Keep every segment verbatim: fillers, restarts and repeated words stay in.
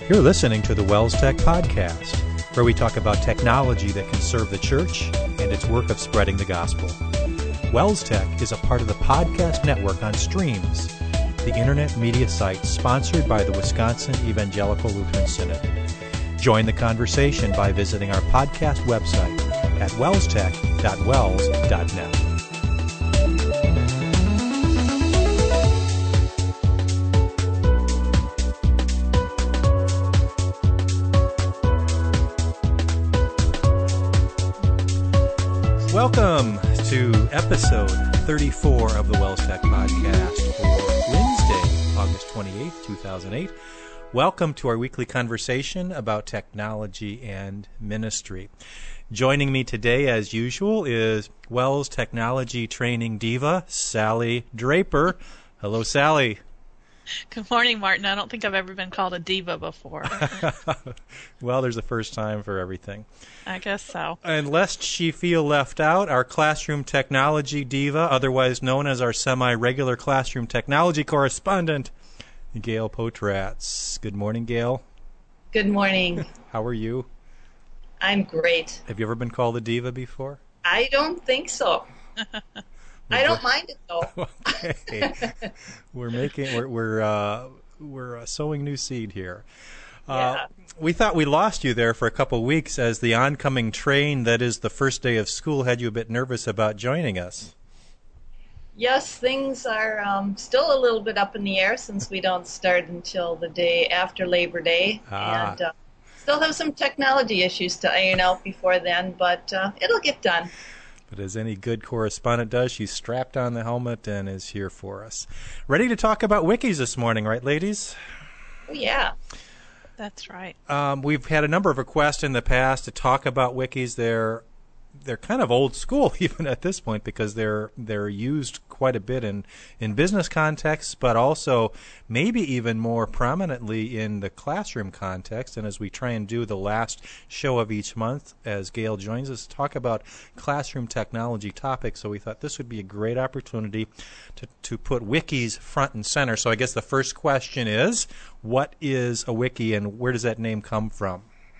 You're listening to the Wells Tech Podcast, where we talk about technology that can serve the church and its work of spreading the gospel. Wells Tech is a part of the podcast network on Streams, the internet media site sponsored by the Wisconsin Evangelical Lutheran Synod. Join the conversation by visiting our podcast website at wellstech dot wells dot net. Welcome to episode thirty-four of the Wells Tech Podcast for Wednesday, August twenty-eighth, two thousand eight. Welcome to our weekly conversation about technology and ministry. Joining me today, as usual, is Wells Technology Training Diva, Sally Draper. Hello, Sally. Good morning, Martin. I don't think I've ever been called a diva before. Well, there's a first time for everything. I guess so. And lest she feel left out, our classroom technology diva, otherwise known as our semi-regular classroom technology correspondent, Gail Potratz. Good morning, Gail. Good morning. How are you? I'm great. Have you ever been called a diva before? I don't think so. I don't mind it though. Okay, we're making we're we're uh, we're uh, sowing new seed here. Uh, yeah. We thought we lost you there for a couple of weeks as the oncoming train that is the first day of school had you a bit nervous about joining us. Yes, things are um, still a little bit up in the air since we don't start until the day after Labor Day, ah. and uh, still have some technology issues to iron out before then, but uh, it'll get done. But as any good correspondent does, she's strapped on the helmet and is here for us. Ready to talk about wikis this morning, right, ladies? Oh, yeah. That's right. Um, we've had a number of requests in the past to talk about wikis. They're they're kind of old school even at this point because they're they're used quite a bit in, in business contexts, but also maybe even more prominently in the classroom context. And as we try and do the last show of each month, as Gail joins us, talk about classroom technology topics, so we thought this would be a great opportunity to, to put wikis front and center. So I guess the first question is, what is a wiki and where does that name come from?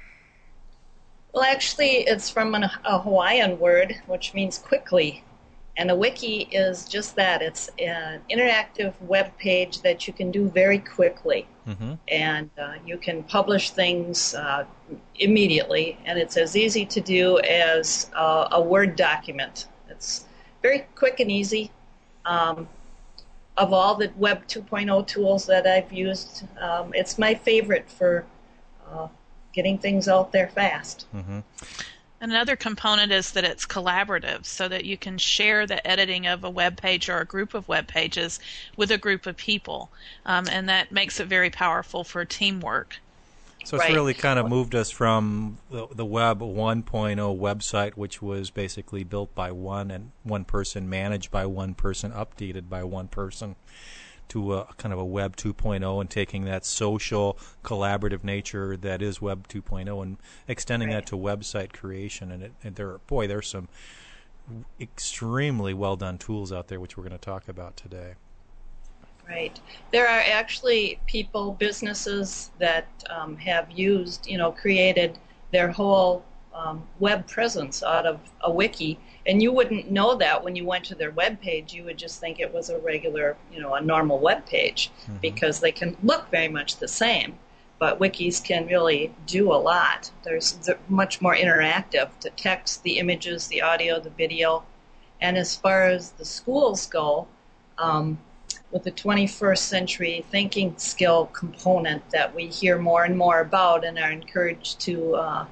Well, actually, it's from an, a Hawaiian word, which means quickly. And a wiki is just that. It's an interactive web page that you can do very quickly. Mm-hmm. And uh, you can publish things uh, immediately. And it's as easy to do as uh, a Word document. It's very quick and easy. Um, of all the Web two point oh tools that I've used, um, it's my favorite for uh, getting things out there fast. Mm-hmm. Another component is that it's collaborative, so that you can share the editing of a web page or a group of web pages with a group of people, um, and that makes it very powerful for teamwork. So it's right. really kind of moved us from the, the Web one point oh website, which was basically built by one and one person, managed by one person, updated by one person, to a kind of a Web two point oh and taking that social, collaborative nature that is Web two point oh and extending right. that to website creation. And, it, and there, boy, there's some extremely well-done tools out there, which we're going to talk about today. Right. There are actually people, businesses that um, have used, you know, created their whole um, web presence out of a wiki. And you wouldn't know that when you went to their web page. You would just think it was a regular, you know, a normal web page, mm-hmm. because they can look very much the same. But wikis can really do a lot. There's they're much more interactive. The text, the images, the audio, the video. And as far as the schools go, um, with the twenty-first century thinking skill component that we hear more and more about and are encouraged to uh,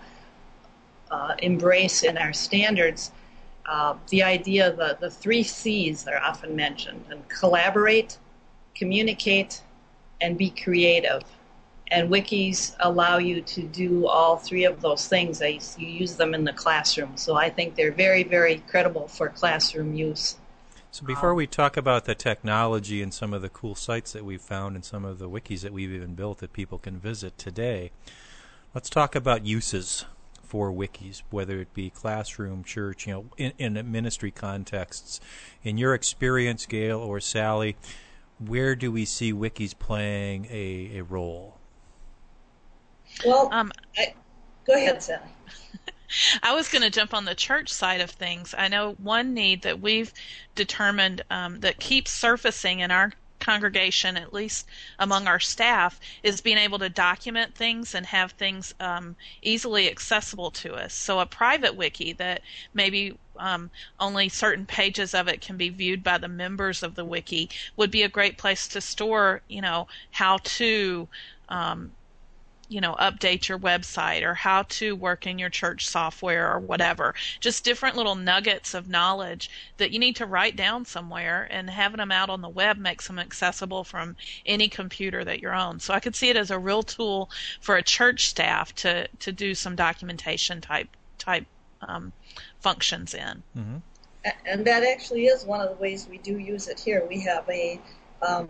uh, embrace in our standards, Uh, the idea, the, the three C's are often mentioned, and collaborate, communicate, and be creative. And wikis allow you to do all three of those things. They, you use them in the classroom. So I think they're very, very credible for classroom use. So before um, we talk about the technology and some of the cool sites that we've found and some of the wikis that we've even built that people can visit today, let's talk about uses for wikis, whether it be classroom, church, you know, in, in ministry contexts. In your experience, Gail or Sally, where do we see wikis playing a, a role? Well, Um, I, go ahead, Sally. I was going to jump on the church side of things. I know one need that we've determined um, that keeps surfacing in our congregation, at least among our staff, is being able to document things and have things um, easily accessible to us. So a private wiki that maybe um, only certain pages of it can be viewed by the members of the wiki would be a great place to store, you know, how to um, you know, update your website or how to work in your church software or whatever. Just different little nuggets of knowledge that you need to write down somewhere, and having them out on the web makes them accessible from any computer that you're on. So I could see it as a real tool for a church staff to, to do some documentation type type um, functions in. Mm-hmm. And that actually is one of the ways we do use it here. We have a um,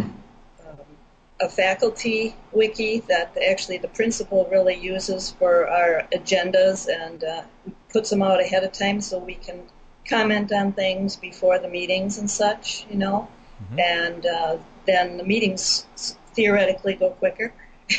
a faculty wiki that actually the principal really uses for our agendas, and uh, puts them out ahead of time so we can comment on things before the meetings and such, you know. Mm-hmm. And uh, then the meetings theoretically go quicker.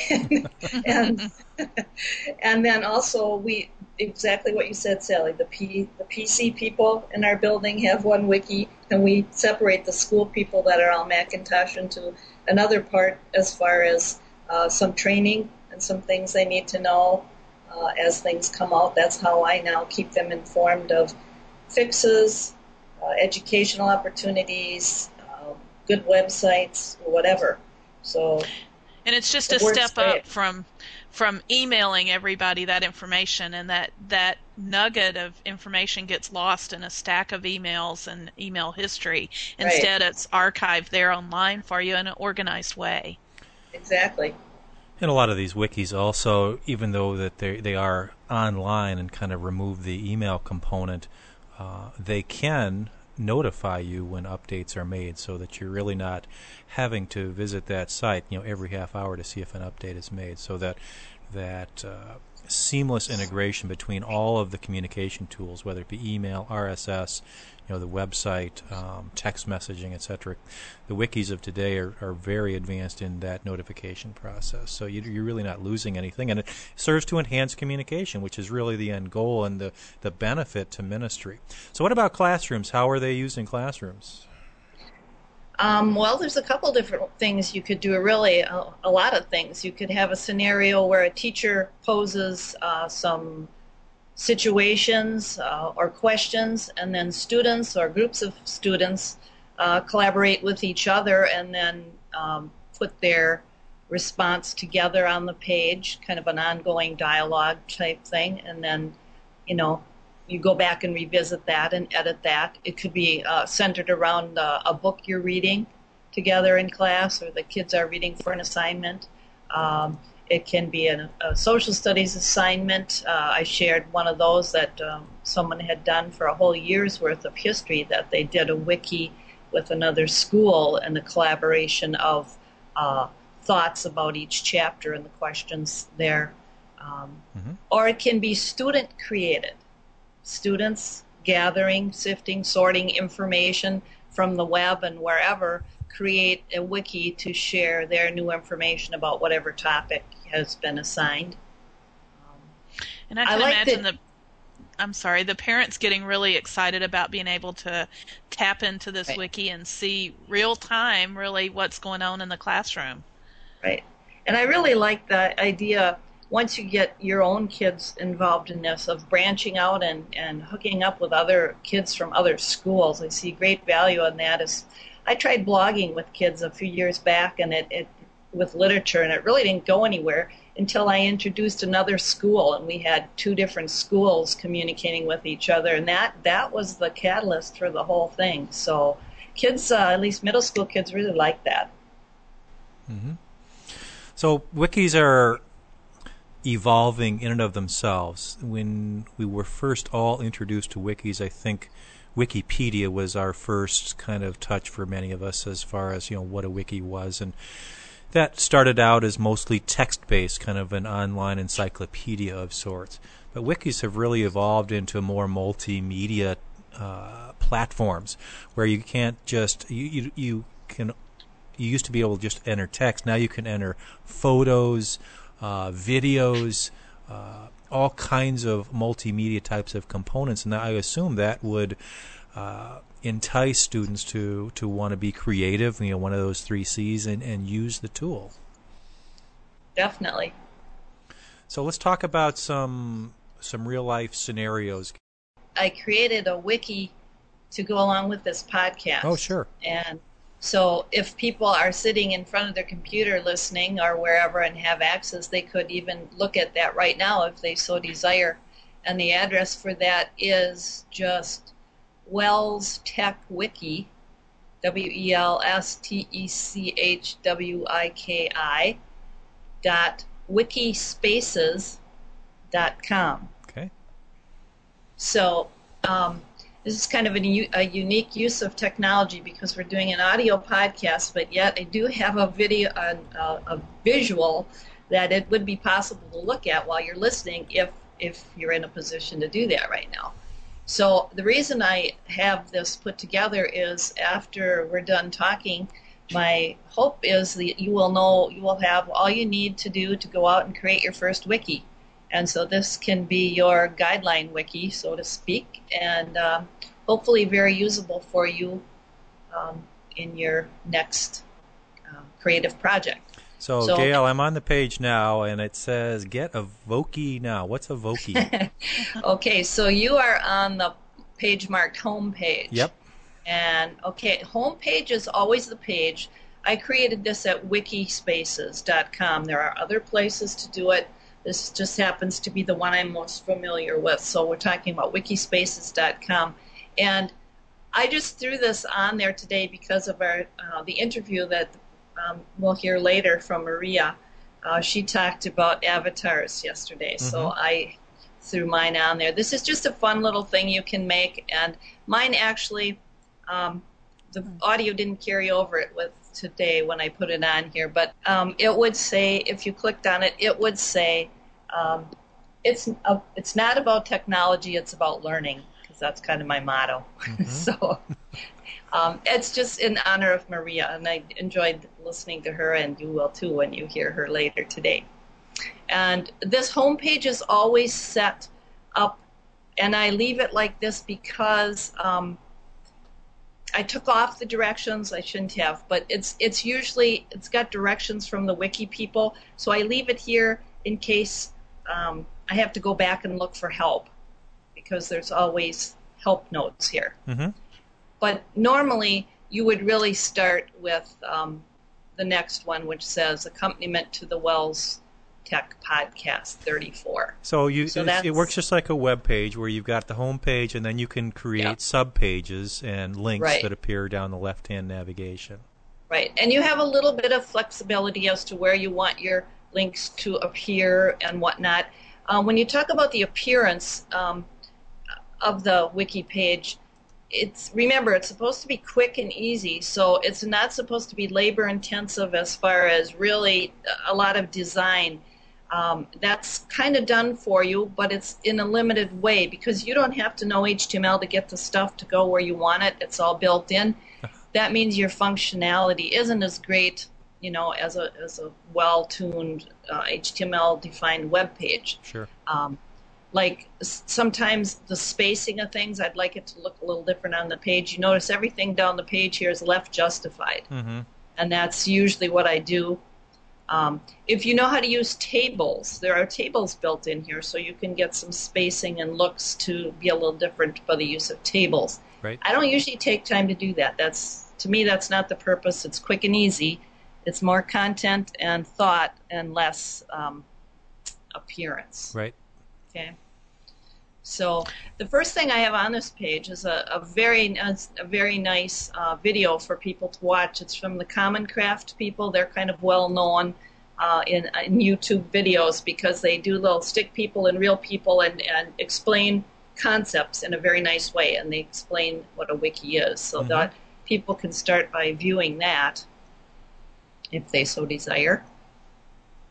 and and then also we exactly what you said, Sally. The P the P C people in our building have one wiki, and we separate the school people that are all Macintosh into another part as far as uh, some training and some things they need to know uh, as things come out. That's how I now keep them informed of fixes, uh, educational opportunities, uh, good websites, whatever. So. And it's just a step up from from emailing everybody that information, and that, that nugget of information gets lost in a stack of emails and email history. Instead, right. It's archived there online for you in an organized way. Exactly. And a lot of these wikis also, even though that they they are online and kind of remove the email component, uh, they can notify you when updates are made, so that you're really not having to visit that site, you know, every half hour to see if an update is made. So that that uh, seamless integration between all of the communication tools, whether it be email, R S S, you know, the website, um, text messaging, et cetera. The wikis of today are, are very advanced in that notification process. So you, you're really not losing anything, and it serves to enhance communication, which is really the end goal and the, the benefit to ministry. So what about classrooms? How are they used in classrooms? Um, well, there's a couple different things you could do, really a, a lot of things. You could have a scenario where a teacher poses uh, some situations uh, or questions, and then students or groups of students uh, collaborate with each other and then um, put their response together on the page, kind of an ongoing dialogue type thing, and then, you know, you go back and revisit that and edit that. It could be uh, centered around uh, a book you're reading together in class, or the kids are reading for an assignment. Um, it can be an, a social studies assignment. Uh, I shared one of those that um, someone had done for a whole year's worth of history, that they did a wiki with another school and the collaboration of uh, thoughts about each chapter and the questions there. Um, mm-hmm. Or it can be student created. Students gathering, sifting, sorting information from the web and wherever, create a wiki to share their new information about whatever topic has been assigned. Um, and I can I like imagine the, the, I'm sorry, the parents getting really excited about being able to tap into this right. wiki and see real time, really, what's going on in the classroom. Right. And I really like the idea, once you get your own kids involved in this, of branching out and, and hooking up with other kids from other schools. I see great value in that. As I tried blogging with kids a few years back, and it, it with literature, and it really didn't go anywhere until I introduced another school, and we had two different schools communicating with each other, and that, that was the catalyst for the whole thing. So kids, uh, at least middle school kids, really like that. Mm-hmm. So wikis are evolving in and of themselves. When we were first all introduced to wikis, I think Wikipedia was our first kind of touch for many of us as far as, you know, what a wiki was, and that started out as mostly text-based, kind of an online encyclopedia of sorts. But wikis have really evolved into more multimedia uh, platforms, where you can't just you, you you can you used to be able to just enter text. Now you can enter photos, uh, videos, uh, all kinds of multimedia types of components, and I assume that would uh, entice students to, to want to be creative, you know, one of those three C's, and, and use the tool. Definitely. So let's talk about some some real life scenarios. I created a wiki to go along with this podcast. Oh, sure. And so if people are sitting in front of their computer listening or wherever and have access, they could even look at that right now if they so desire. And the address for that is just Wells Tech Wiki, W E L S T E C H W I K I, dot wikispaces dot com. Okay. So um, this is kind of a, a unique use of technology because we're doing an audio podcast, but yet I do have a video, a, a, a visual that it would be possible to look at while you're listening if if you're in a position to do that right now. So the reason I have this put together is after we're done talking, my hope is that you will know, you will have all you need to do to go out and create your first wiki. And so this can be your guideline wiki, so to speak, and um, hopefully very usable for you um, in your next uh, creative project. So, so, Gail, I'm on the page now, and it says, get a Voki now. What's a Voki? Okay, so you are on the page marked home page. Yep. And, okay, home page is always the page. I created this at wikispaces dot com. There are other places to do it. This just happens to be the one I'm most familiar with. So we're talking about wikispaces dot com. And I just threw this on there today because of our uh, the interview that um, we'll hear later from Maria. Uh, she talked about avatars yesterday. Mm-hmm. So I threw mine on there. This is just a fun little thing you can make. And mine actually, um, the audio didn't carry over it with today when I put it on here, but um, it would say, if you clicked on it, it would say, um, it's a, it's not about technology, it's about learning, because that's kind of my motto. Mm-hmm. So um, it's just in honor of Maria, and I enjoyed listening to her, and you will too when you hear her later today. And this homepage is always set up, and I leave it like this because um, I took off the directions. I shouldn't have, but it's it's usually it's got directions from the wiki people, so I leave it here in case um, I have to go back and look for help, because there's always help notes here. Mm-hmm. But normally you would really start with um, the next one, which says accompaniment to the Wells Tech Podcast thirty-four. So you so it, it works just like a web page where you've got the home page, and then you can create yep. sub pages and links right. that appear down the left-hand navigation. Right, and you have a little bit of flexibility as to where you want your links to appear and whatnot. Uh, when you talk about the appearance um, of the wiki page, it's remember it's supposed to be quick and easy, so it's not supposed to be labor-intensive as far as really a lot of design. Um, that's kind of done for you, but it's in a limited way because you don't have to know H T M L to get the stuff to go where you want it. It's all built in. That means your functionality isn't as great, you know, as a as a well-tuned uh, H T M L-defined web page. Sure. Um, like sometimes the spacing of things, I'd like it to look a little different on the page. You notice everything down the page here is left justified, mm-hmm. and that's usually what I do. Um, if you know how to use tables, there are tables built in here, so you can get some spacing and looks to be a little different by the use of tables. Right. I don't usually take time to do that. That's to me, that's not the purpose. It's quick and easy. It's more content and thought and less um, appearance. Right. Okay. So the first thing I have on this page is a, a very a very nice uh, video for people to watch. It's from the Common Craft people. They're kind of well known uh, in, in YouTube videos because they do little stick people and real people and, and explain concepts in a very nice way. And they explain what a wiki is, so mm-hmm. that people can start by viewing that if they so desire.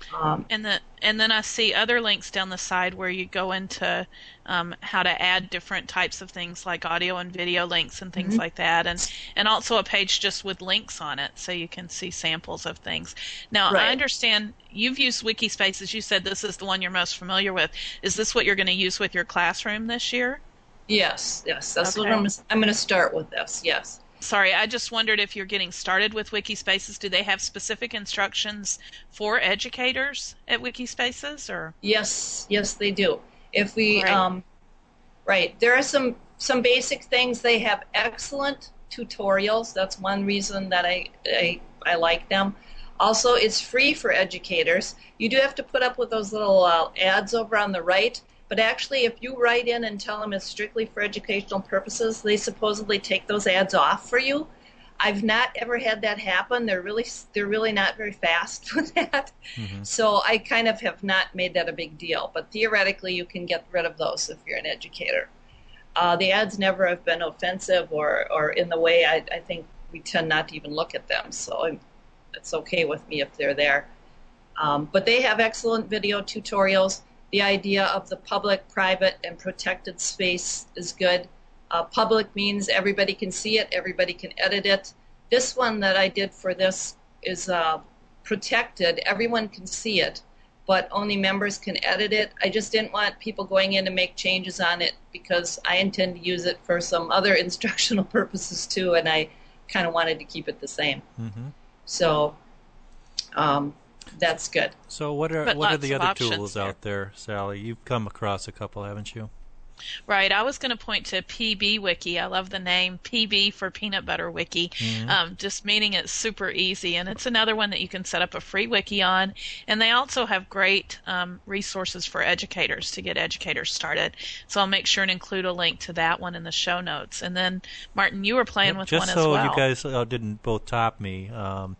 Um, And the and then I see other links down the side where you go into um, how to add different types of things like audio and video links and things mm-hmm. like that, and and also a page just with links on it so you can see samples of things. Now Right. I understand you've used Wikispaces. You said this is the one you're most familiar with. Is this what you're going to use with your classroom this year? Yes, yes, that's what Okay. I'm. I'm going to start with this. Yes. Sorry, I just wondered if you're getting started with Wikispaces. Do they have specific instructions for educators at Wikispaces, or? Yes, yes, they do. If we, Great. um, right, there are some some basic things. They have excellent tutorials. That's one reason that I I, I like them. Also, it's free for educators. You do have to put up with those little uh, ads over on the right. But actually, if you write in and tell them it's strictly for educational purposes, they supposedly take those ads off for you. I've not ever had that happen. They're really they're really not very fast with that. Mm-hmm. So I kind of have not made that a big deal. But theoretically, you can get rid of those if you're an educator. Uh, the ads never have been offensive or, or in the way I, I think we tend not to even look at them. So I'm, it's okay with me if they're there. Um, but they have excellent video tutorials. The idea of the public, private, and protected space is good. Uh, public means everybody can see it, everybody can edit it. This one that I did for this is uh, protected. Everyone can see it, but only members can edit it. I just didn't want people going in to make changes on it because I intend to use it for some other instructional purposes too, and I kind of wanted to keep it the same. Mm-hmm. So um, that's good. So what are But what are lots the of other options tools there. out there, Sally? You've come across a couple, haven't you? Right. I was going to point to P B Wiki. I love the name P B for Peanut Butter Wiki, Mhm. um, just meaning it's super easy. And it's another one that you can set up a free wiki on. And they also have great um, resources for educators to get educators started. So I'll make sure and include a link to that one in the show notes. And then, Martin, you were playing Yep, with just one so as well. you guys uh, didn't both top me. Um,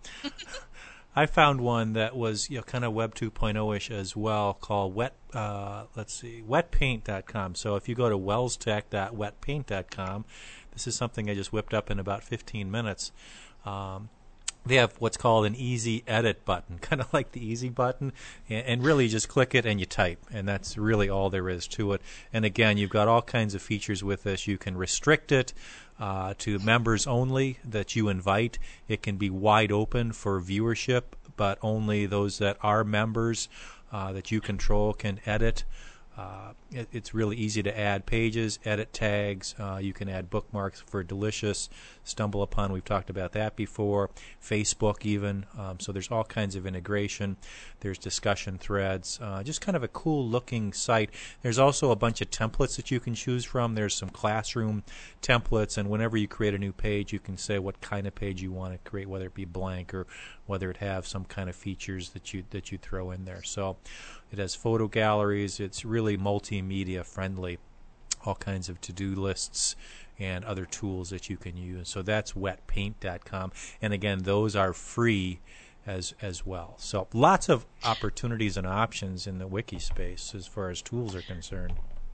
I found one that was, you know, kind of Web two point oh-ish as well, called Wet. Uh, let's see, wet paint dot com. So if you go to wellstech dot wet paint dot com, this is something I just whipped up in about fifteen minutes. Um, they have what's called an easy edit button, kind of like the easy button, and, and really just click it and you type, and that's really all there is to it. And again, you've got all kinds of features with this. You can restrict it uh, to members only that you invite. It can be wide open for viewership, but only those that are members uh, that you control can edit. Uh, it, it's really easy to add pages, edit tags. Uh, you can add bookmarks for Delicious, Stumble Upon. We've talked about that before. Facebook even. Um, so there's all kinds of integration. There's discussion threads. Uh, just kind of a cool looking site. There's also a bunch of templates that you can choose from. There's some classroom templates, and whenever you create a new page, you can say what kind of page you want to create, whether it be blank or whether it have some kind of features that you that you throw in there. So it has photo galleries. It's really multimedia friendly. All kinds of to-do lists and other tools that you can use. So that's wet paint dot com. And again, those are free as as well. So lots of opportunities and options in the wiki space as far as tools are concerned.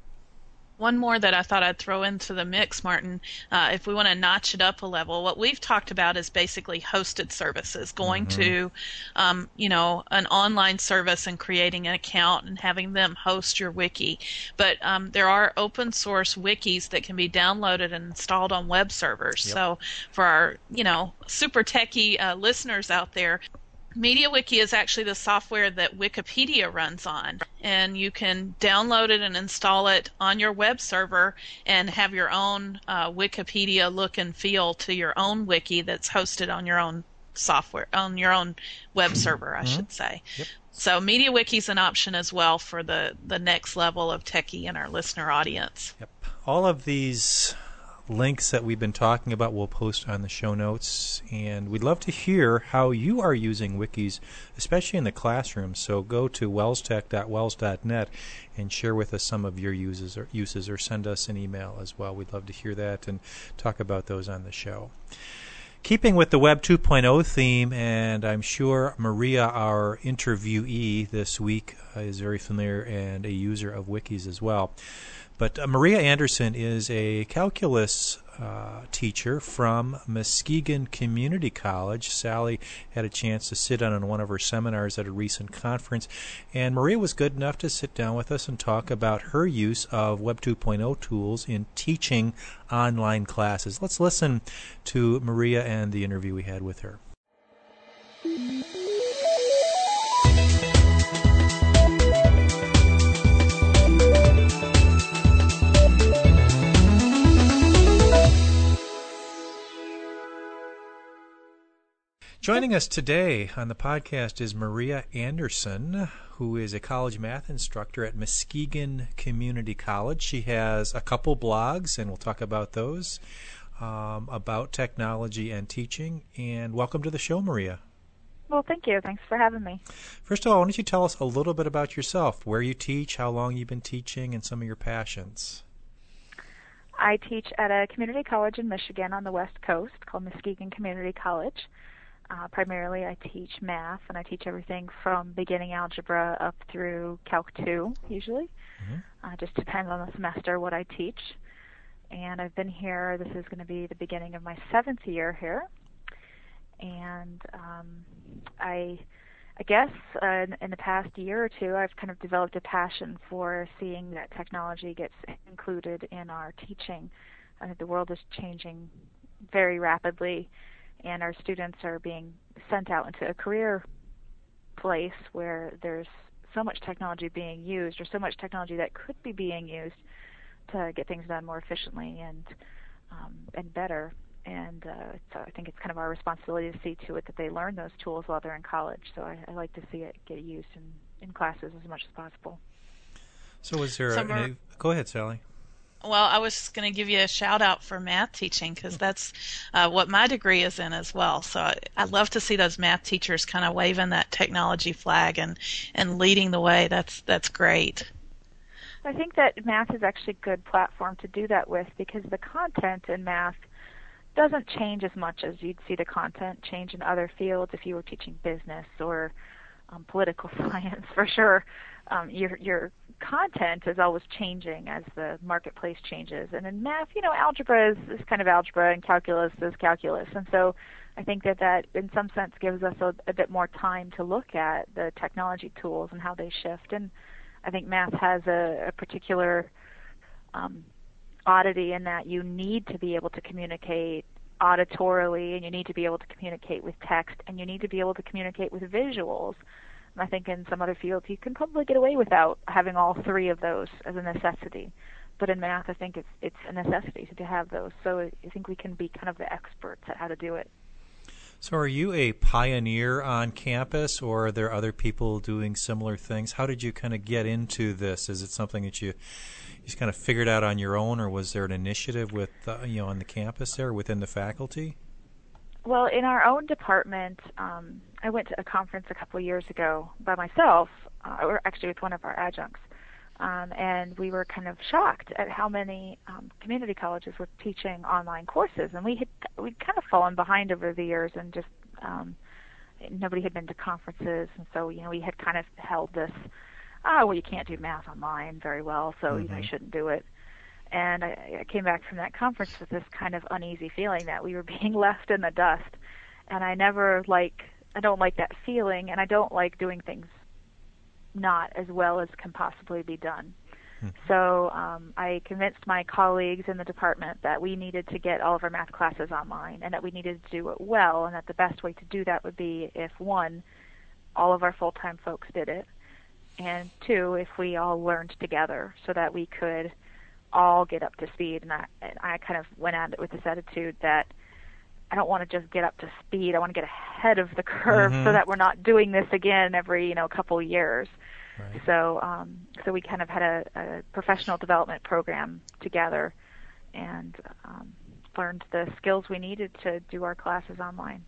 One more that I thought I'd throw into the mix, Martin, uh, if we want to notch it up a level, what we've talked about is basically hosted services, going Mm-hmm. to, um, you know, an online service and creating an account and having them host your wiki. But um, there are open source wikis that can be downloaded and installed on web servers. Yep. So for our, you know, super techie uh, listeners out there, MediaWiki is actually the software that Wikipedia runs on, and you can download it and install it on your web server and have your own uh, Wikipedia look and feel to your own wiki that's hosted on your own software, on your own web server, I Mm-hmm. should say. Yep. So MediaWiki is an option as well for the, the next level of techie in our listener audience. Yep. All of these links that we've been talking about we'll post on the show notes, and we'd love to hear how you are using wikis, especially in the classroom. So go to wellstech dot wells dot net and share with us some of your uses or uses, or send us an email as well. We'd love to hear that and talk about those on the show. Keeping with the Web two point oh theme, and I'm sure Maria, our interviewee this week, uh, is very familiar and a user of wikis as well. But uh, Maria Anderson is a calculus uh, teacher from Muskegon Community College. Sally had a chance to sit in on one of her seminars at a recent conference, and Maria was good enough to sit down with us and talk about her use of Web two point oh tools in teaching online classes. Let's listen to Maria and the interview we had with her. Joining us today on the podcast is Maria Anderson, who is a college math instructor at Muskegon Community College. She has a couple blogs, and we'll talk about those, um, about technology and teaching. And welcome to the show, Maria. Well, thank you. Thanks for having me. First of all, why don't you tell us a little bit about yourself, where you teach, how long you've been teaching, and some of your passions. I teach at a community college in Michigan on the West Coast called Muskegon Community College. Uh, primarily, I teach math, and I teach everything from beginning algebra up through Calc two, usually. Mm-hmm. Uh, just depends on the semester what I teach. And I've been here, this is going to be the beginning of my seventh year here. And um, I, I guess uh, in, in the past year or two, I've kind of developed a passion for seeing that technology gets included in our teaching. I think the world is changing very rapidly, and our students are being sent out into a career place where there's so much technology being used, or so much technology that could be being used to get things done more efficiently and um, and better. And uh, so I think it's kind of our responsibility to see to it that they learn those tools while they're in college. So I, I like to see it get used in, in classes as much as possible. So is there... Summer- a, go ahead, Sally. Well, I was going to give you a shout out for math teaching, because that's uh, what my degree is in as well. So I, I love to see those math teachers kind of waving that technology flag and, and leading the way. That's that's great. I think that math is actually a good platform to do that with, because the content in math doesn't change as much as you'd see the content change in other fields if you were teaching business or um, political science, for sure. Um, your your content is always changing as the marketplace changes. And in math, you know, algebra is, is kind of algebra, and calculus is calculus. And so I think that that, in some sense, gives us a, a bit more time to look at the technology tools and how they shift. And I think math has a, a particular um, oddity in that you need to be able to communicate auditorily, and you need to be able to communicate with text, and you need to be able to communicate with visuals. And I think in some other fields you can probably get away without having all three of those as a necessity. But in math, I think it's it's a necessity to have those. So I think we can be kind of the experts at how to do it. So are you a pioneer on campus, or are there other people doing similar things? How did you kind of get into this? Is it something that you, you just kind of figured out on your own, or was there an initiative with uh, you know on the campus there within the faculty? Well, in our own department, um, I went to a conference a couple of years ago by myself, uh, or actually with one of our adjuncts, um, and we were kind of shocked at how many um, community colleges were teaching online courses, and we had we'd kind of fallen behind over the years, and just um, nobody had been to conferences, and so you know we had kind of held this, oh well, you can't do math online very well, so mm-hmm. you know, you shouldn't do it. And I, I came back from that conference with this kind of uneasy feeling that we were being left in the dust. And I never like, I don't like that feeling, and I don't like doing things not as well as can possibly be done. Hmm. So um, I convinced my colleagues in the department that we needed to get all of our math classes online, and that we needed to do it well, and that the best way to do that would be if, one, all of our full-time folks did it, and two, if we all learned together so that we could all get up to speed. And I, and I kind of went at it with this attitude that I don't want to just get up to speed. I want to get ahead of the curve mm-hmm. so that we're not doing this again every, you know, couple of years. Right. So, um, so we kind of had a, a professional development program together, and um, learned the skills we needed to do our classes online.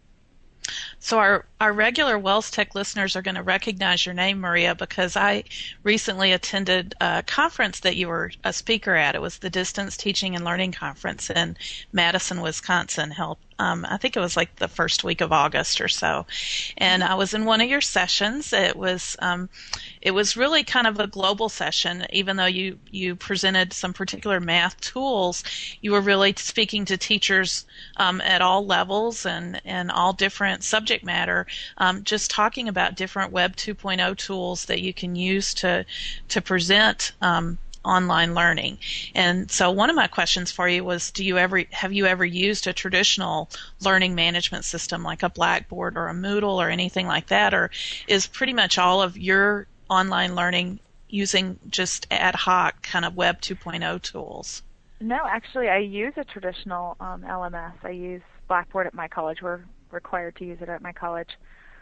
So our, our regular Wells Tech listeners are going to recognize your name, Maria, because I recently attended a conference that you were a speaker at. It was the Distance Teaching and Learning Conference in Madison, Wisconsin, held Um, I think it was like the first week of August or so. And I was in one of your sessions. It was, um, it was really kind of a global session. Even though you, you presented some particular math tools, you were really speaking to teachers um, at all levels and, and all different subject matter, um, just talking about different Web two point oh tools that you can use to, to present um, online learning. And so one of my questions for you was, do you ever have you ever used a traditional learning management system like a Blackboard or a Moodle or anything like that, or is pretty much all of your online learning using just ad hoc kind of Web two point oh tools? No, actually I use a traditional um, L M S. I use Blackboard at my college. We're required to use it at my college.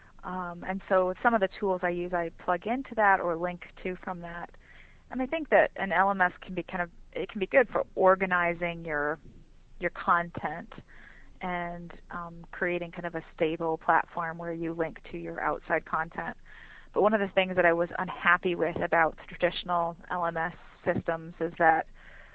Um, and so some of the tools I use I plug into that or link to from that. And I think that an L M S can be kind of, it can be good for organizing your your content and um, creating kind of a stable platform where you link to your outside content. But one of the things that I was unhappy with about traditional L M S systems is that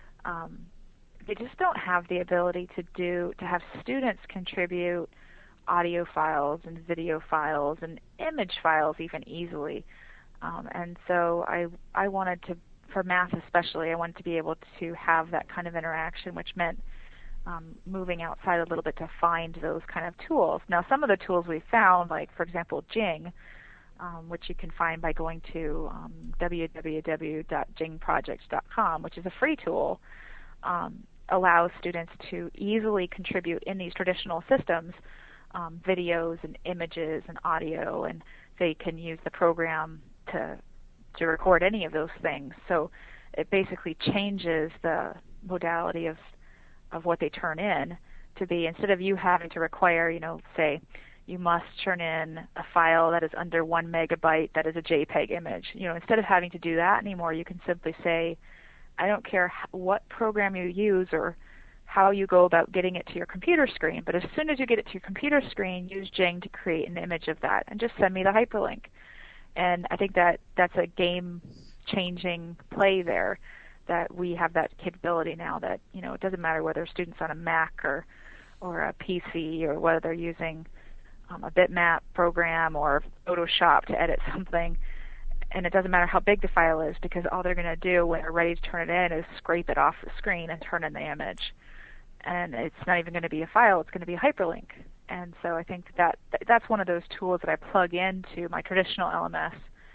um, they just don't have the ability to do to have students contribute audio files and video files and image files even easily. Um, and so I I wanted to, for math especially, I wanted to be able to have that kind of interaction, which meant um, moving outside a little bit to find those kind of tools. Now, some of the tools we found, like, for example, Jing, um, which you can find by going to um, w w w dot jing project dot com, which is a free tool, um, allows students to easily contribute in these traditional systems um, videos and images and audio, and they can use the program to to record any of those things. So it basically changes the modality of of what they turn in to be, instead of you having to require, you know, say you must turn in a file that is under one megabyte that is a JPEG image. You know, instead of having to do that anymore, you can simply say, I don't care what program you use or how you go about getting it to your computer screen, but as soon as you get it to your computer screen, use Jing to create an image of that and just send me the hyperlink. And I think that that's a game-changing play there, that we have that capability now that, you know, it doesn't matter whether a student's on a Mac or or a P C or whether they're using um, a bitmap program or Photoshop to edit something, and it doesn't matter how big the file is, because all they're going to do when they're ready to turn it in is scrape it off the screen and turn in the image. And it's not even going to be a file, it's going to be a hyperlink. And so I think that that's one of those tools that I plug into my traditional L M S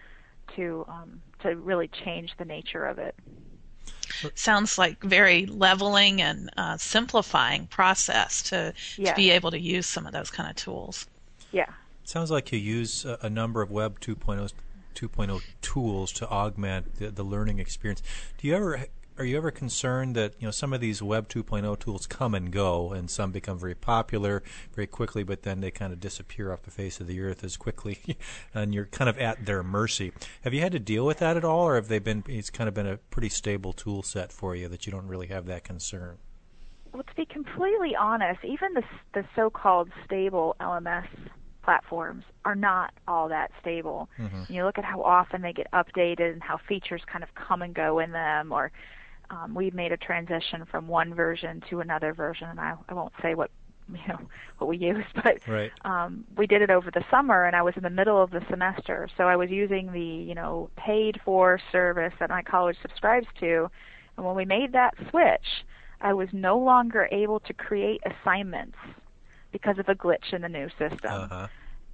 to um, to really change the nature of it. Sounds like very leveling and uh, simplifying process to, yeah. to be able to use some of those kind of tools. Yeah. It sounds like you use a, a number of Web two point oh tools to augment the, the learning experience. Do you ever Are you ever concerned that, you know, some of these Web two point oh tools come and go, and some become very popular very quickly, but then they kind of disappear off the face of the earth as quickly, and you're kind of at their mercy? Have you had to deal with that at all, or have they been? It's kind of been a pretty stable tool set for you that you don't really have that concern? Well, to be completely honest, even the the so-called stable L M S platforms are not all that stable. Mm-hmm. You look at how often they get updated and how features kind of come and go in them, or Um, we've made a transition from one version to another version, and I, I won't say what you know what we used, but right. um, we did it over the summer, and I was in the middle of the semester, so I was using the you know paid-for service that my college subscribes to, and when we made that switch, I was no longer able to create assignments because of a glitch in the new system. Uh-huh.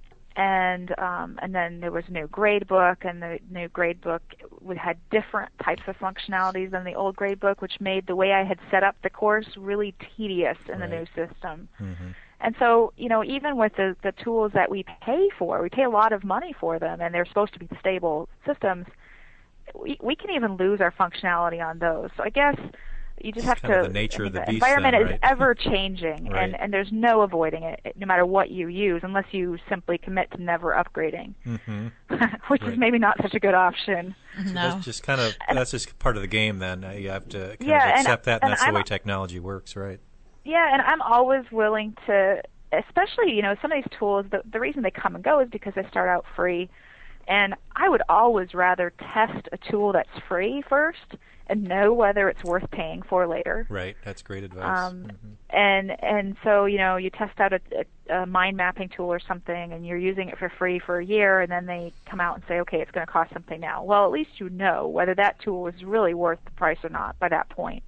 And um, and then there was a new grade book, and the new grade book had different types of functionalities than the old grade book, which made the way I had set up the course really tedious in right. the new system. Mm-hmm. And so, you know, even with the, the tools that we pay for, we pay a lot of money for them, and they're supposed to be stable systems, we, we can even lose our functionality on those. So I guess you just it's have kind to. Of the nature of the, the beast environment then, is right? ever changing, right. and, and there's no avoiding it, no matter what you use, unless you simply commit to never upgrading, mm-hmm. which right. is maybe not such a good option. So no. that's just kind of that's just part of the game. Then you have to kind yeah, of accept and, that, and, and that's I'm, the way technology works, right? Yeah, and I'm always willing to, especially you know some of these tools. The, the reason they come and go is because they start out free. And I would always rather test a tool that's free first and know whether it's worth paying for later. Right, that's great advice. Um, mm-hmm. And and so, you know, you test out a, a, a mind mapping tool or something, and you're using it for free for a year, and then they come out and say, okay, it's going to cost something now. Well, at least you know whether that tool is really worth the price or not by that point.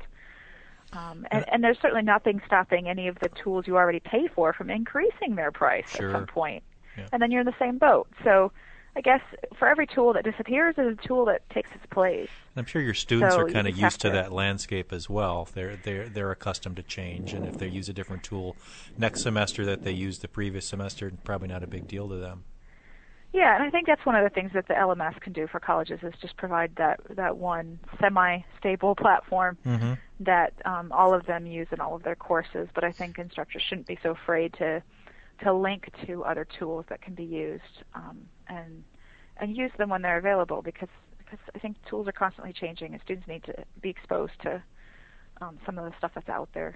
Um, and, and there's certainly nothing stopping any of the tools you already pay for from increasing their price Sure. at some point. Yeah. And then you're in the same boat. So I guess for every tool that disappears, there's a tool that takes its place. I'm sure your students So are kind you of just used to have to- that landscape as well. They're they're they're accustomed to change, and if they use a different tool next semester that they used the previous semester, probably not a big deal to them. Yeah, and I think that's one of the things that the L M S can do for colleges is just provide that that one semi-stable platform Mm-hmm. that um, all of them use in all of their courses. But I think instructors shouldn't be so afraid to to link to other tools that can be used um, and and use them when they're available, because because I think tools are constantly changing, and students need to be exposed to um, some of the stuff that's out there.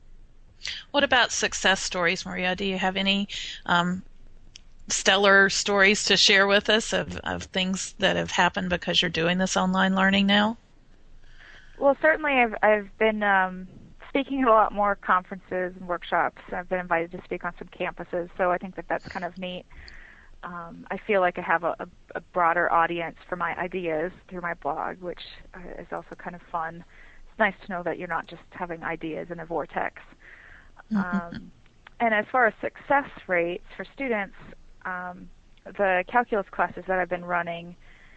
What about success stories, Maria? Do you have any um, stellar stories to share with us of, of things that have happened because you're doing this online learning now? Well, certainly I've I've been um, speaking at a lot more conferences and workshops. I've been invited to speak on some campuses, so I think that that's kind of neat. Um, I feel like I have a, a, a broader audience for my ideas through my blog, which uh, is also kind of fun. It's nice to know that you're not just having ideas in a vortex. Mm-hmm. Um, and as far as success rates for students, um, the calculus classes that I've been running,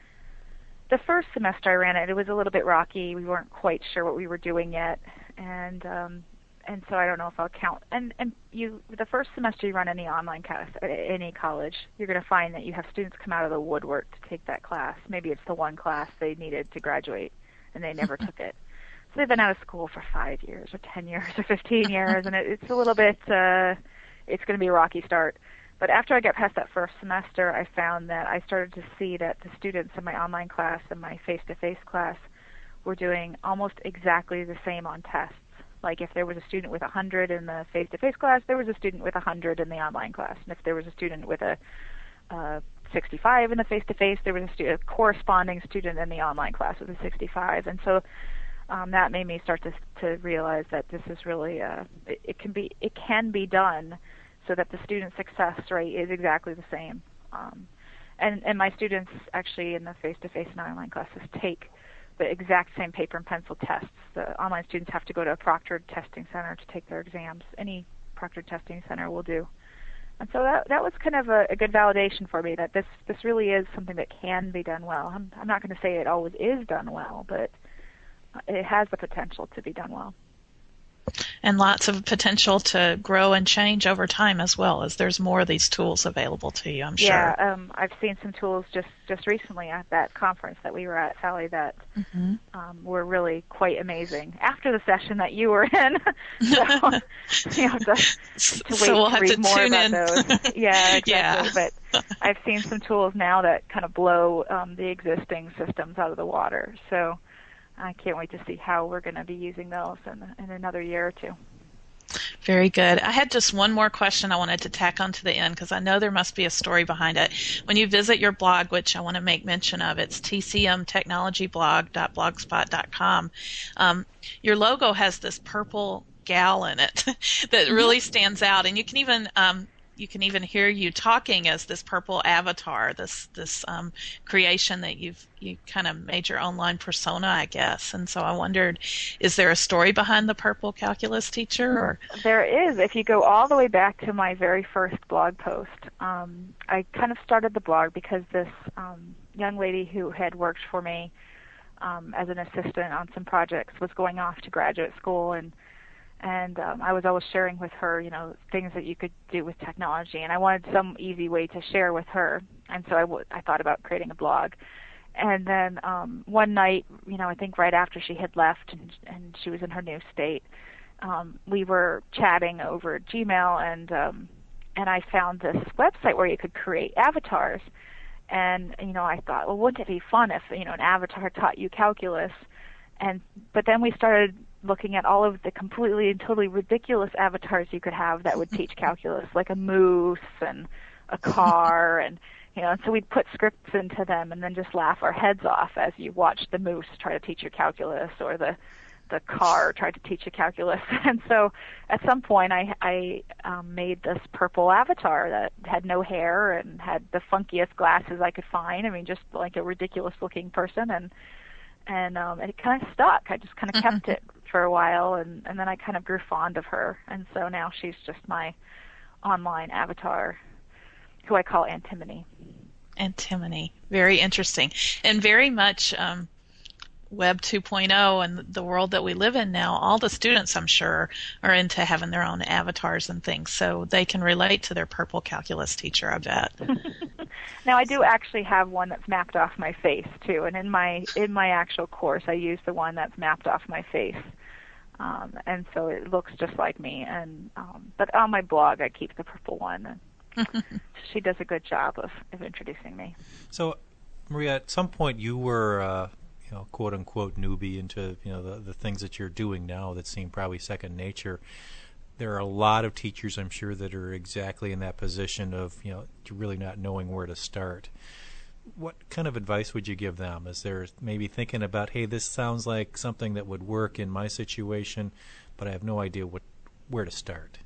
the first semester I ran it, it was a little bit rocky. We weren't quite sure what we were doing yet, and um, and so I don't know if I'll count. And and you, the first semester you run any online class at any college, you're going to find that you have students come out of the woodwork to take that class. Maybe it's the one class they needed to graduate, and they never took it. So they've been out of school for five years, or ten years, or fifteen years, and it, it's a little bit. Uh, it's going to be a rocky start. But after I got past that first semester, I found that I started to see that the students in my online class and my face-to-face class were doing almost exactly the same on tests. Like if there was a student with one hundred in the face-to-face class, there was a student with one hundred in the online class. And if there was a student with a uh, sixty-five in the face-to-face, there was a, stu- a corresponding student in the online class with a sixty-five. And so um, that made me start to to realize that this is really uh, it, it can be it can be done so that the student success rate is exactly the same. Um, and and my students actually in the face-to-face and online classes take the exact same paper and pencil tests. The online students have to go to a proctored testing center to take their exams. Any proctored testing center will do. And so that that was kind of a, a good validation for me that this, this really is something that can be done well. I'm, I'm not going to say it always is done well, but it has the potential to be done well. And lots of potential to grow and change over time as well, as there's more of these tools available to you, I'm sure. Yeah, um, I've seen some tools just, just recently at that conference that we were at, Sally, that mm-hmm. um, were really quite amazing. After the session that you were in, so you have to, to wait so we'll to have read to more tune about in. those. Yeah, exactly. Yeah. But I've seen some tools now that kind of blow um, the existing systems out of the water. So I can't wait to see how we're going to be using those in, in another year or two. Very good. I had just one more question I wanted to tack on to the end because I know there must be a story behind it. When you visit your blog, which I want to make mention of, it's t c m technology blog dot blogspot dot com. Um, your logo has this purple gal in it that really stands out, and you can even um, you can even hear you talking as this purple avatar, this this um, creation that you've you kind of made your online persona, I guess. And so I wondered, is there a story behind the purple calculus teacher? Or? There is. If you go all the way back to my very first blog post, um, I kind of started the blog because this um, young lady who had worked for me um, as an assistant on some projects was going off to graduate school, and And um, I was always sharing with her, you know, things that you could do with technology. And I wanted some easy way to share with her. And so I, w- I thought about creating a blog. And then um, one night, you know, I think right after she had left and, and she was in her new state, um, we were chatting over Gmail, and um, and I found this website where you could create avatars. And, you know, I thought, well, wouldn't it be fun if, you know, an avatar taught you calculus? And but then we started looking at all of the completely and totally ridiculous avatars you could have that would teach calculus, like a moose and a car and, You know, and so we'd put scripts into them and then just laugh our heads off as you watch the moose try to teach you calculus, or the the car tried to teach you calculus. And so at some point I, I um, made this purple avatar that had no hair and had the funkiest glasses I could find. I mean, just like a ridiculous looking person. And and um, it kind of stuck. I just kind of kept it for a while, and, and then I kind of grew fond of her. And so now she's just my online avatar, who I call Antimony. Antimony. Very interesting. And very much um, Web two point oh and the world that we live in now, all the students, I'm sure, are into having their own avatars and things, so they can relate to their purple calculus teacher, I bet. Now, I do actually have one that's mapped off my face, too, and in my in my actual course, I use the one that's mapped off my face. Um, and so it looks just like me. And um, but on my blog, I keep the purple one. And she does a good job of, of introducing me. So, Maria, at some point you were, uh, you know, quote unquote newbie into you know the the things that you're doing now that seem probably second nature. There are a lot of teachers, I'm sure, that are exactly in that position of you know really not knowing where to start. What kind of advice would you give them? Is there maybe thinking about, hey, this sounds like something that would work in my situation, but I have no idea what where to start?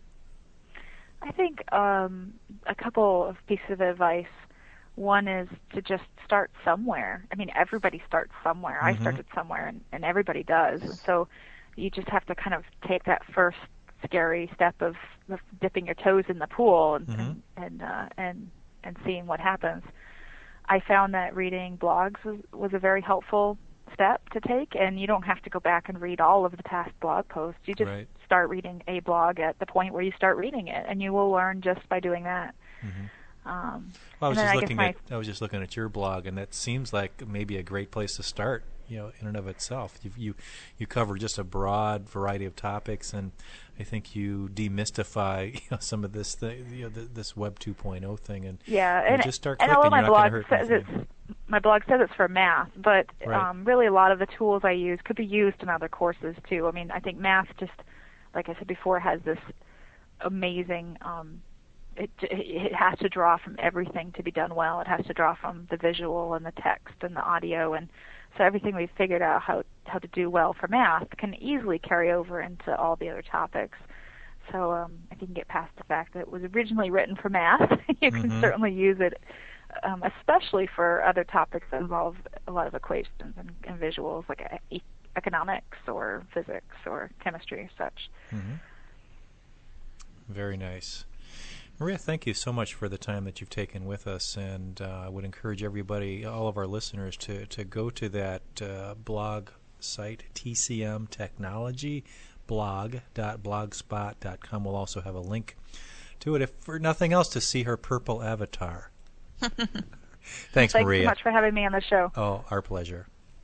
I think um, a couple of pieces of advice. One is to just start somewhere. I mean, everybody starts somewhere. Mm-hmm. I started somewhere, and, and everybody does. And so you just have to kind of take that first scary step of, of dipping your toes in the pool and mm-hmm. and and, uh, and and seeing what happens. I found that reading blogs was, was a very helpful step to take, and you don't have to go back and read all of the past blog posts. You just right. start reading a blog at the point where you start reading it, and you will learn just by doing that. Mm-hmm. Um, well, I was just I looking my, at I was just looking at your blog, and that seems like maybe a great place to start. You know, in and of itself, you you you cover just a broad variety of topics, and I think you demystify you know, some of this thing, you know, the, this Web two point oh thing, and yeah, and and, just start and clicking. my You're blog not says it's my blog says it's for math, but right. um, really a lot of the tools I use could be used in other courses too. I mean, I think math just, like I said before, has this amazing. Um, It, it has to draw from everything to be done well. It has to draw from the visual and the text and the audio, and so everything we've figured out how how to do well for math can easily carry over into all the other topics. So um, if you can get past the fact that it was originally written for math, you can mm-hmm. certainly use it, um, especially for other topics that involve a lot of equations and, and visuals, like e- economics or physics or chemistry or such. Mm-hmm. Very nice. Maria, thank you so much for the time that you've taken with us, and uh, I would encourage everybody, all of our listeners, to, to go to that uh, blog site, T C M Technology blog dot blogspot dot com. We'll also have a link to it, if for nothing else, to see her purple avatar. Thanks, Thanks Maria. Thanks so much for having me on the show. Oh, our pleasure.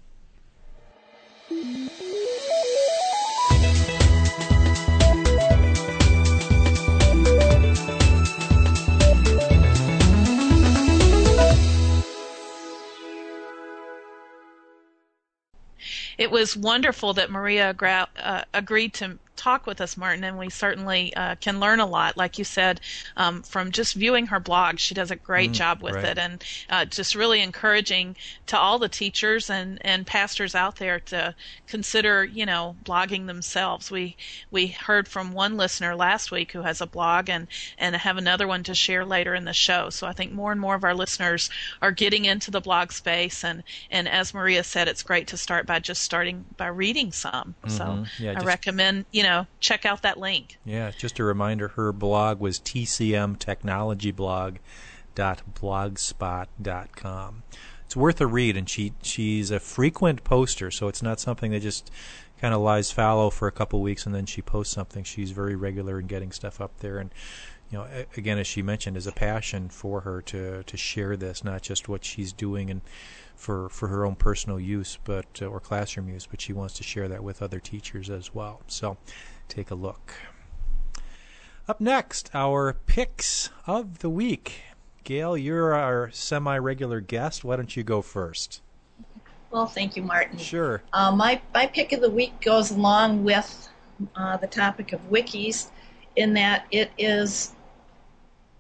It was wonderful that Maria gra- uh, agreed to talk with us, Martin, and we certainly uh, can learn a lot. Like you said, um, from just viewing her blog, she does a great mm, job with right. it, and uh, just really encouraging to all the teachers and, and pastors out there to consider, you know, blogging themselves. We we heard from one listener last week who has a blog, and, and have another one to share later in the show. So I think more and more of our listeners are getting into the blog space, and, and as Maria said, it's great to start by just starting by reading some. Mm-hmm. So yeah, I just, recommend, you know, check out that link. Yeah, just a reminder, her blog was T C M Technology blog dot blogspot dot com. It's worth a read, and she she's a frequent poster, so it's not something that just kind of lies fallow for a couple weeks and then she posts something. She's very regular in getting stuff up there, and you know, again, as she mentioned, is a passion for her to to share this, not just what she's doing and for for her own personal use, but uh, or classroom use, but she wants to share that with other teachers as well. So take a look. Up next, our picks of the week. Gail, you're our semi-regular guest. Why don't you go first? Well, thank you, Martin. Sure. Uh, my, my pick of the week goes along with uh, the topic of wikis, in that it is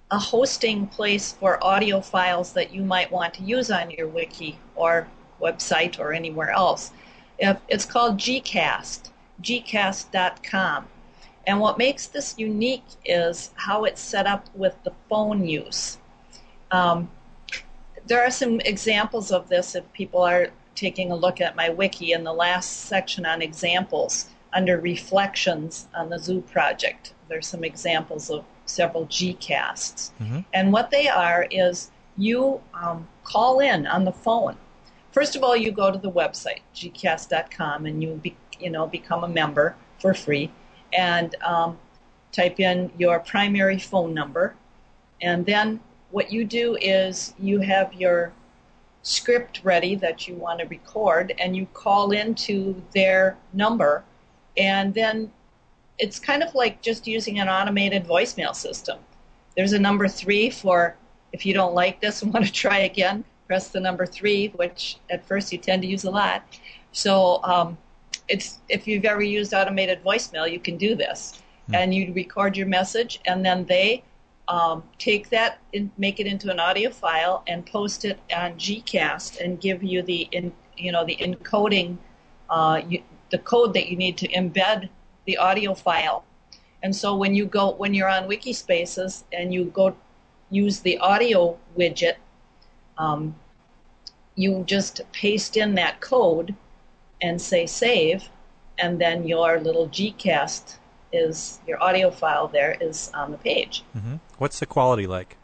a hosting place for audio files that you might want to use on your wiki or website or anywhere else. If, it's called Gcast, gcast dot com. And what makes this unique is how it's set up with the phone use. Um, there are some examples of this if people are taking a look at my wiki in the last section on examples under reflections on the Zoo project. There's some examples of several Gcasts. Mm-hmm. And what they are is you um, call in on the phone. First of all, you go to the website, gcast dot com, and you be, you know become a member for free, and um, type in your primary phone number. And then what you do is you have your script ready that you want to record, and you call into their number, and then it's kind of like just using an automated voicemail system. There's a number three for if you don't like this and want to try again, press the number three, which at first you tend to use a lot. So um, it's if you've ever used automated voicemail, you can do this. Mm. And you record your message, and then they Um, take that and make it into an audio file and post it on Gcast and give you the in, you know the encoding, uh, you, the code that you need to embed the audio file. And so when you go when you're on Wikispaces and you go use the audio widget, um, you just paste in that code and say save, and then your little Gcast is your audio file there is on the page. Mm-hmm. What's the quality like?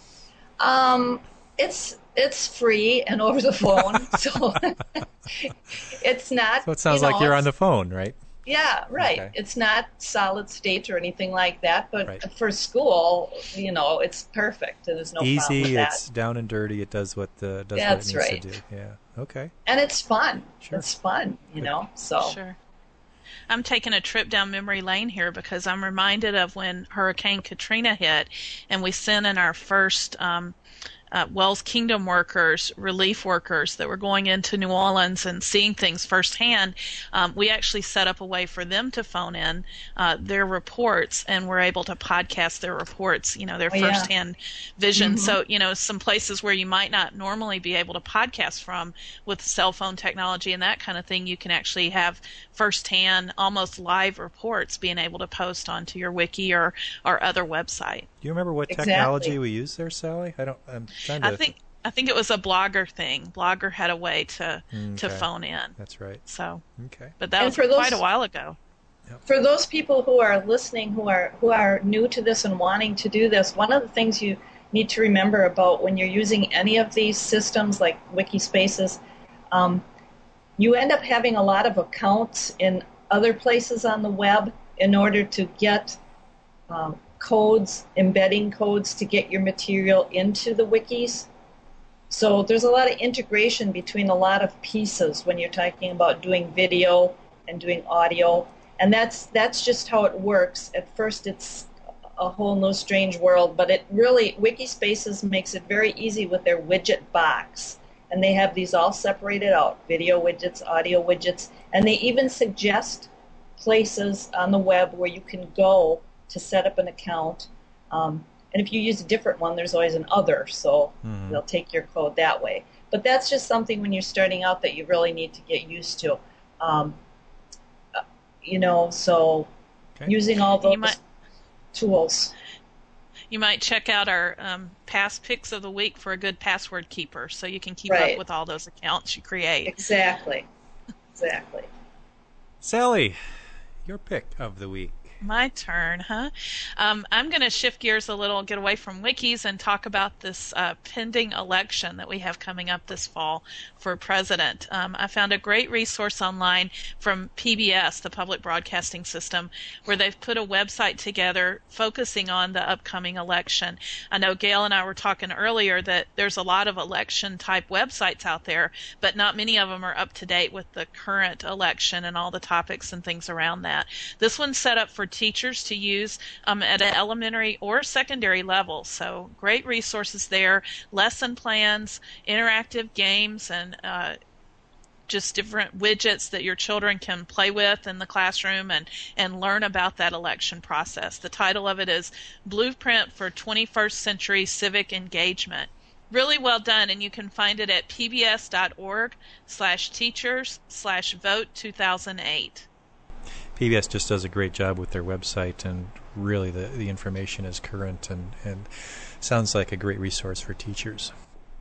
Um, it's it's free and over the phone, so it's not. So it sounds you know, like you're on the phone, right? Yeah, right. Okay. It's not solid state or anything like that, but right. for school, you know, it's perfect. There's no easy. problem with that. It's down and dirty. It does what the does That's what it needs right. to do. Yeah. Okay. And it's fun. Sure. It's fun, you know. So. Sure. I'm taking a trip down memory lane here because I'm reminded of when Hurricane Katrina hit, and we sent in our first um, uh, Wells Kingdom workers, relief workers that were going into New Orleans and seeing things firsthand. Um, we actually set up a way for them to phone in uh, their reports, and we're able to podcast their reports, you know, their oh, yeah. firsthand vision. Mm-hmm. So, you know, some places where you might not normally be able to podcast from with cell phone technology and that kind of thing, you can actually have firsthand, almost live reports being able to post onto your wiki or, or other website. Do you remember what Exactly. technology we used there, Sally? I don't. I'm trying to. I think I think it was a Blogger thing. Blogger had a way to okay. to phone in. That's right. So, okay. But that And was for those, quite a while ago. For those people who are listening, who are who are new to this and wanting to do this, one of the things you need to remember about when you're using any of these systems like Wikispaces, um, you end up having a lot of accounts in other places on the web in order to get um, codes, embedding codes to get your material into the wikis. So there's a lot of integration between a lot of pieces when you're talking about doing video and doing audio. And that's that's just how it works. At first it's a whole new strange world, but it really, Wikispaces makes it very easy with their widget box. And they have these all separated out, video widgets, audio widgets, and they even suggest places on the web where you can go to set up an account. Um, and if you use a different one, there's always an other, so mm-hmm. they'll take your code that way. But that's just something when you're starting out that you really need to get used to. Um, you know, so okay. using all those might, tools. You might check out our um, past picks of the week for a good password keeper, so you can keep right. up with all those accounts you create. Exactly. Exactly. Sally, your pick of the week. My turn, huh? Um, I'm going to shift gears a little, get away from wikis, and talk about this uh, pending election that we have coming up this fall for president. Um, I found a great resource online from P B S, the Public Broadcasting System, where they've put a website together focusing on the upcoming election. I know Gail and I were talking earlier that there's a lot of election-type websites out there, but not many of them are up to date with the current election and all the topics and things around that. This one's set up for teachers to use um, at an elementary or secondary level. So great resources there, lesson plans, interactive games, and uh, just different widgets that your children can play with in the classroom and, and learn about that election process. The title of it is Blueprint for twenty-first Century Civic Engagement. Really well done, and you can find it at pbs.org slash teachers slash vote 2008. P B S just does a great job with their website, and really the, the information is current and, and sounds like a great resource for teachers.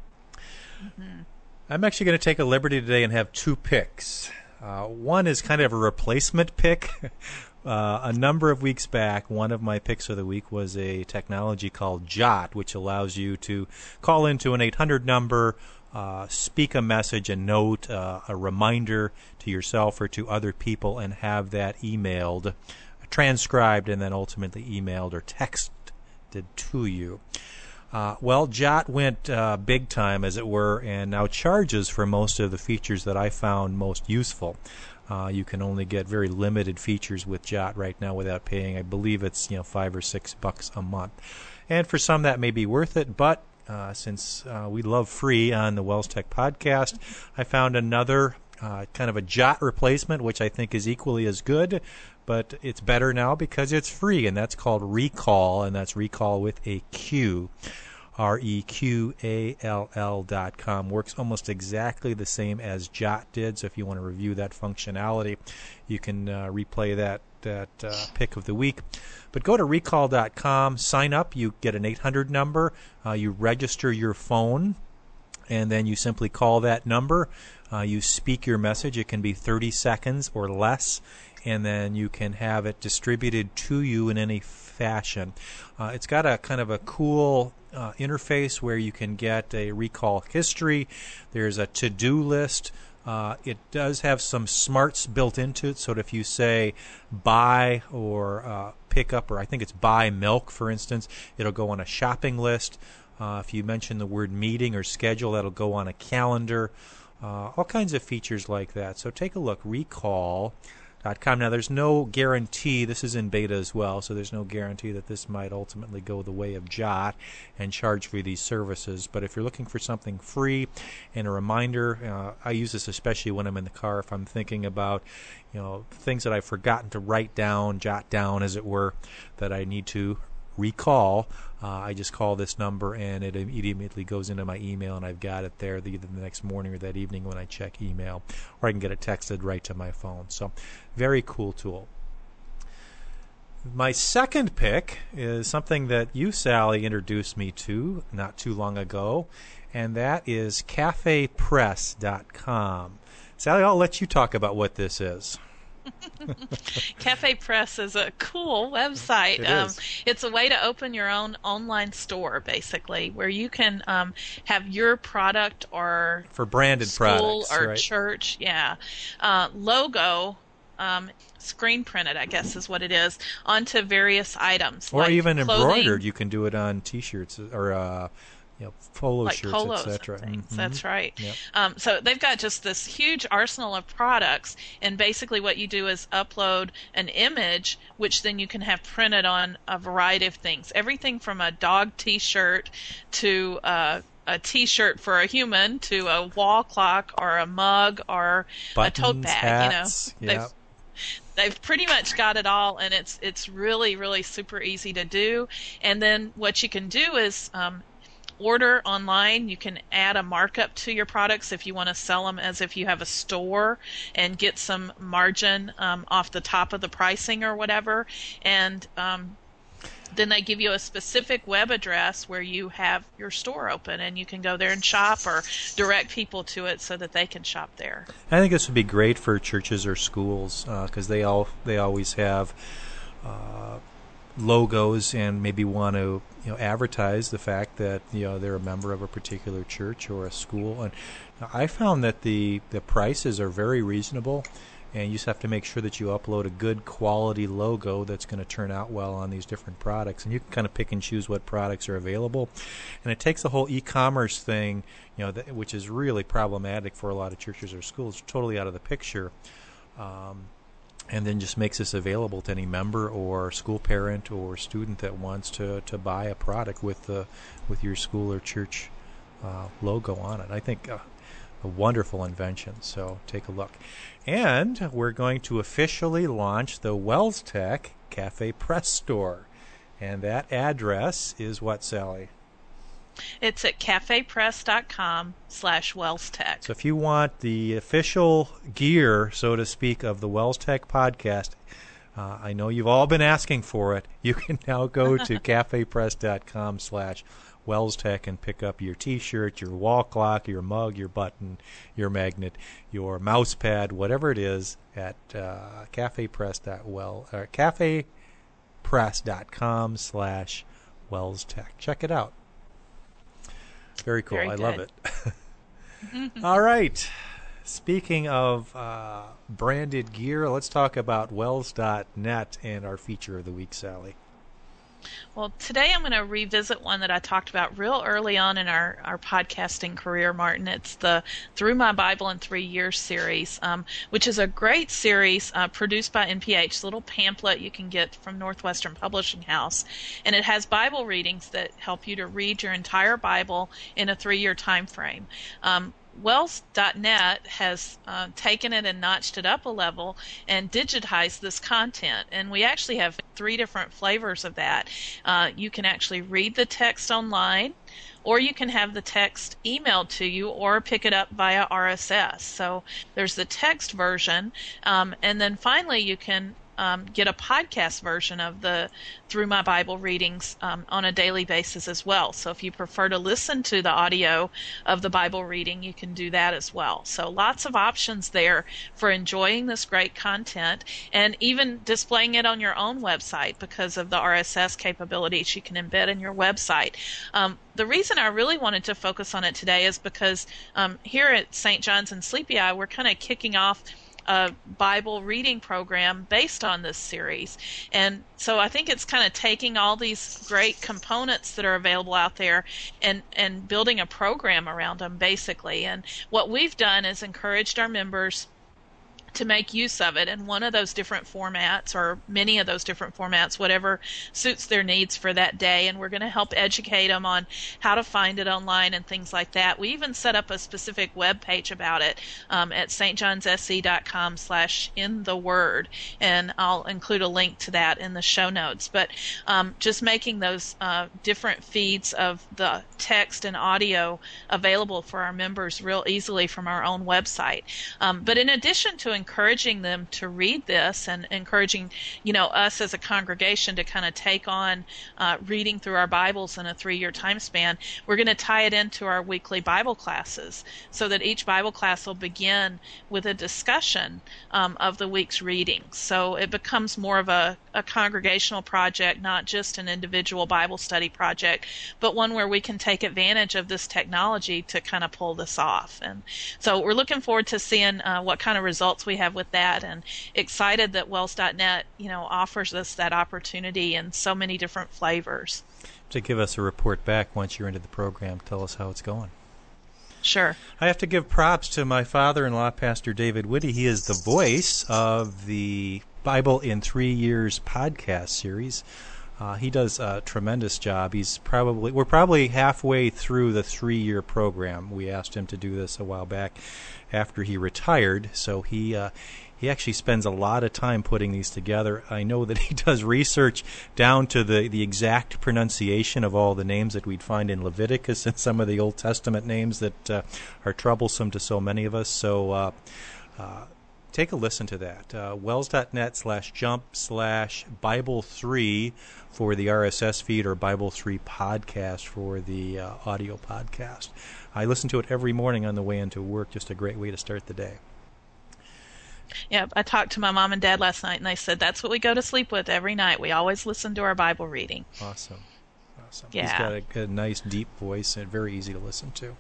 Mm-hmm. I'm actually going to take a liberty today and have two picks. Uh, one is kind of a replacement pick. Uh, a number of weeks back, one of my picks of the week was a technology called Jot, which allows you to call into an eight hundred number, uh, speak a message, a note, uh, a reminder to yourself or to other people, and have that emailed, transcribed, and then ultimately emailed or texted to you. Uh, well, Jot went uh, big time, as it were, and now charges for most of the features that I found most useful. Uh, you can only get very limited features with Jot right now without paying. I believe it's you know five or six bucks a month, and for some that may be worth it. But uh, since uh, we love free on the Wells Tech Podcast, I found another uh, kind of a Jot replacement, which I think is equally as good, but it's better now because it's free, and that's called Recall, and that's Recall with a Q. R E Q A L L dot com. Works almost exactly the same as Jot did, so if you want to review that functionality, you can uh, replay that, that uh, pick of the week. But go to recall dot com, sign up, you get an eight hundred number, uh, you register your phone, and then you simply call that number. Uh, you speak your message. It can be thirty seconds or less, and then you can have it distributed to you in any fashion. Uh, it's got a kind of a cool uh, interface where you can get a recall history. There's a to-do list. Uh, it does have some smarts built into it, so that if you say buy or uh, pick up, or I think it's buy milk, for instance, it'll go on a shopping list. Uh, if you mention the word meeting or schedule, that'll go on a calendar. Uh, all kinds of features like that. So take a look, recall dot com. Now, there's no guarantee. This is in beta as well, so there's no guarantee that this might ultimately go the way of Jot and charge for these services. But if you're looking for something free and a reminder, uh, I use this especially when I'm in the car. If I'm thinking about, you know, things that I've forgotten to write down, jot down, as it were, that I need to recall, uh, I just call this number and it immediately goes into my email, and I've got it there either the next morning or that evening when I check email, or I can get it texted right to my phone. So very cool tool. My second pick is something that you, Sally, introduced me to not too long ago, and that is cafe press dot com. Sally, I'll let you talk about what this is. Cafe Press is a cool website. It um, is. It's a way to open your own online store, basically, where you can um, have your product or for branded school products, or right? church, yeah, uh, logo, um, screen printed, I guess is what it is, onto various items, Or like even clothing, embroidered. You can do it on T-shirts or uh, you know, polo like shirts, polos et cetera. and things. Mm-hmm. That's right. Yep. Um, so they've got just this huge arsenal of products, and basically what you do is upload an image, which then you can have printed on a variety of things. Everything from a dog T-shirt to uh, a T-shirt for a human to a wall clock or a mug or Buttons, a tote bag. hats, you know, yep. they've They've pretty much got it all, and it's it's really, really super easy to do. And then what you can do is um, order online. You can add a markup to your products if you want to sell them as if you have a store and get some margin um, off the top of the pricing or whatever. And um, then they give you a specific web address where you have your store open, and you can go there and shop or direct people to it so that they can shop there. I think this would be great for churches or schools because uh, they all they always have uh, logos and maybe want to you know advertise the fact that you know they're a member of a particular church or a school. And I found that the the prices are very reasonable. And you just have to make sure that you upload a good quality logo that's going to turn out well on these different products. And you can kind of pick and choose what products are available. And it takes the whole e-commerce thing, you know, that, which is really problematic for a lot of churches or schools, totally out of the picture. Um, and then just makes this available to any member or school parent or student that wants to, to buy a product with the with your school or church uh, logo on it. I think uh, a wonderful invention. So take a look. And we're going to officially launch the WellsTech Cafe Press Store. And that address is what, Sally? It's at cafepress.com slash WellsTech. So if you want the official gear, so to speak, of the WellsTech podcast, uh, I know you've all been asking for it. You can now go to cafepress.com slash WellsTech and pick up your T-shirt, your wall clock, your mug, your button, your magnet, your mouse pad, whatever it is, at uh, cafepress.well or cafepress.com slash WellsTech. Check it out. Very cool. Very I good. love it. All right. Speaking of uh, branded gear, let's talk about wells dot net and our feature of the week, Sally. Well, today I'm going to revisit one that I talked about real early on in our, our podcasting career, Martin. It's the Through My Bible in Three Years series, um, which is a great series uh, produced by N P H. It's a little pamphlet you can get from Northwestern Publishing House. And it has Bible readings that help you to read your entire Bible in a three-year time frame. Um, wells dot net has uh, taken it and notched it up a level and digitized this content. And we actually have three different flavors of that. Uh, you can actually read the text online, or you can have the text emailed to you, or pick it up via R S S. So there's the text version, um, and then finally you can Um, get a podcast version of the Through My Bible readings um, on a daily basis as well. So if you prefer to listen to the audio of the Bible reading, you can do that as well. So lots of options there for enjoying this great content and even displaying it on your own website because of the R S S capabilities you can embed in your website. Um, the reason I really wanted to focus on it today is because um, here at Saint John's and Sleepy Eye, we're kind of kicking off a Bible reading program based on this series. And so I think it's kind of taking all these great components that are available out there and, and building a program around them, basically. And what we've done is encouraged our members to make use of it in one of those different formats, or many of those different formats, whatever suits their needs for that day. And we're going to help educate them on how to find it online and things like that. We even set up a specific web page about it um, at stjohnsse.com slash in the word, and I'll include a link to that in the show notes. But um, just making those uh, different feeds of the text and audio available for our members real easily from our own website. Um, but in addition to encouraging them to read this and encouraging, you know, us as a congregation to kind of take on uh, reading through our Bibles in a three-year time span, we're going to tie it into our weekly Bible classes so that each Bible class will begin with a discussion um, of the week's readings. So it becomes more of a, a congregational project, not just an individual Bible study project, but one where we can take advantage of this technology to kind of pull this off. And so we're looking forward to seeing uh, what kind of results we have with that, and excited that wells dot net, you know, offers us that opportunity in so many different flavors. To give us a report back once you're into the program, tell us how it's going. Sure. I have to give props to my father-in-law, Pastor David Whitty. He is the voice of the Bible in Three Years podcast series. Uh, he does a tremendous job. He's probably we're probably halfway through the three-year program. We asked him to do this a while back after he retired, so he uh, he actually spends a lot of time putting these together. I know that he does research down to the, the exact pronunciation of all the names that we'd find in Leviticus and some of the Old Testament names that uh, are troublesome to so many of us. So uh, uh, take a listen to that. Uh, wells dot net slash jump slash Bible three for the R S S feed, or Bible three podcast for the uh, audio podcast. I listen to it every morning on the way into work. Just a great way to start the day. Yeah, I talked to my mom and dad last night, and they said that's what we go to sleep with every night. We always listen to our Bible reading. Awesome. Awesome. Yeah. He's got a, a nice, deep voice and very easy to listen to.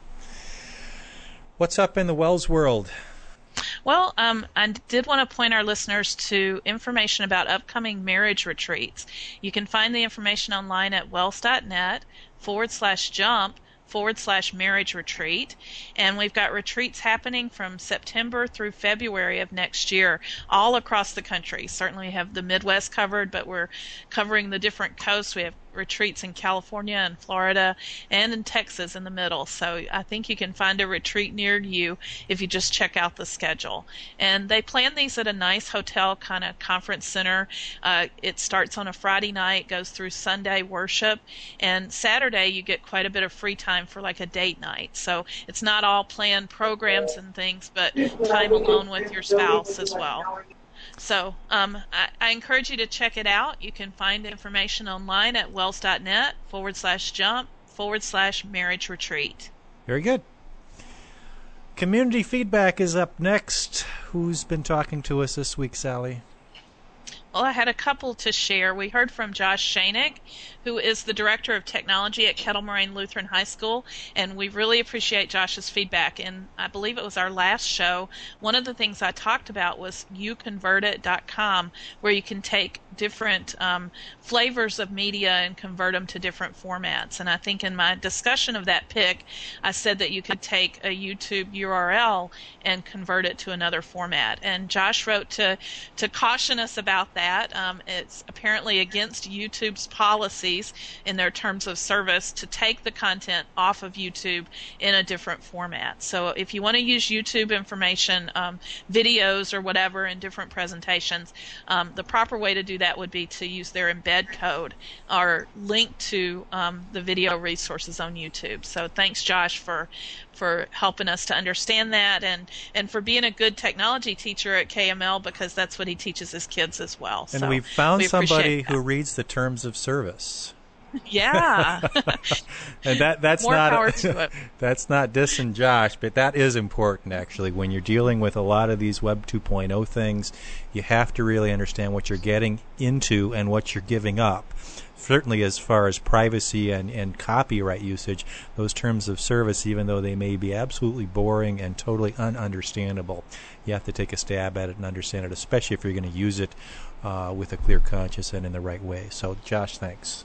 What's up in the Wells world? Well, um, I did want to point our listeners to information about upcoming marriage retreats. You can find the information online at wells dot net forward slash jump forward slash marriage retreat. And we've got retreats happening from September through February of next year all across the country. Certainly we have the Midwest covered, but we're covering the different coasts. We have retreats in California and Florida and in Texas in the middle. So I think you can find a retreat near you if you just check out the schedule. And they plan these at a nice hotel kind of conference center. Uh, it starts on a Friday night, goes through Sunday worship, and Saturday you get quite a bit of free time for like a date night. So it's not all planned programs and things, but time alone with your spouse as well. So um, I, I encourage you to check it out. You can find information online at wells.net forward slash jump forward slash marriage retreat. Very good. Community feedback is up next. Who's been talking to us this week, Sally? Well, I had a couple to share. We heard from Josh Shanig, who is the Director of Technology at Kettle Moraine Lutheran High School, and we really appreciate Josh's feedback. And I believe it was our last show. One of the things I talked about was you convert it dot com, where you can take different um, flavors of media and convert them to different formats. And I think in my discussion of that pick, I said that you could take a YouTube U R L and convert it to another format. And Josh wrote to, to caution us about that. That. Um, it's apparently against YouTube's policies in their terms of service to take the content off of YouTube in a different format. So if you want to use YouTube information, um, videos or whatever in different presentations, um, the proper way to do that would be to use their embed code or link to um, the video resources on YouTube. So thanks, Josh, for for helping us to understand that and, and for being a good technology teacher at K M L, because that's what he teaches his kids as well. And so we've found we somebody who reads the terms of service. Yeah. And that that's More not power to it. That's not dissing Josh, but that is important actually. When you're dealing with a lot of these Web two point oh things, you have to really understand what you're getting into and what you're giving up. Certainly as far as privacy and, and copyright usage, those terms of service, even though they may be absolutely boring and totally ununderstandable, you have to take a stab at it and understand it, especially if you're going to use it uh, with a clear conscience and in the right way. So, Josh, thanks.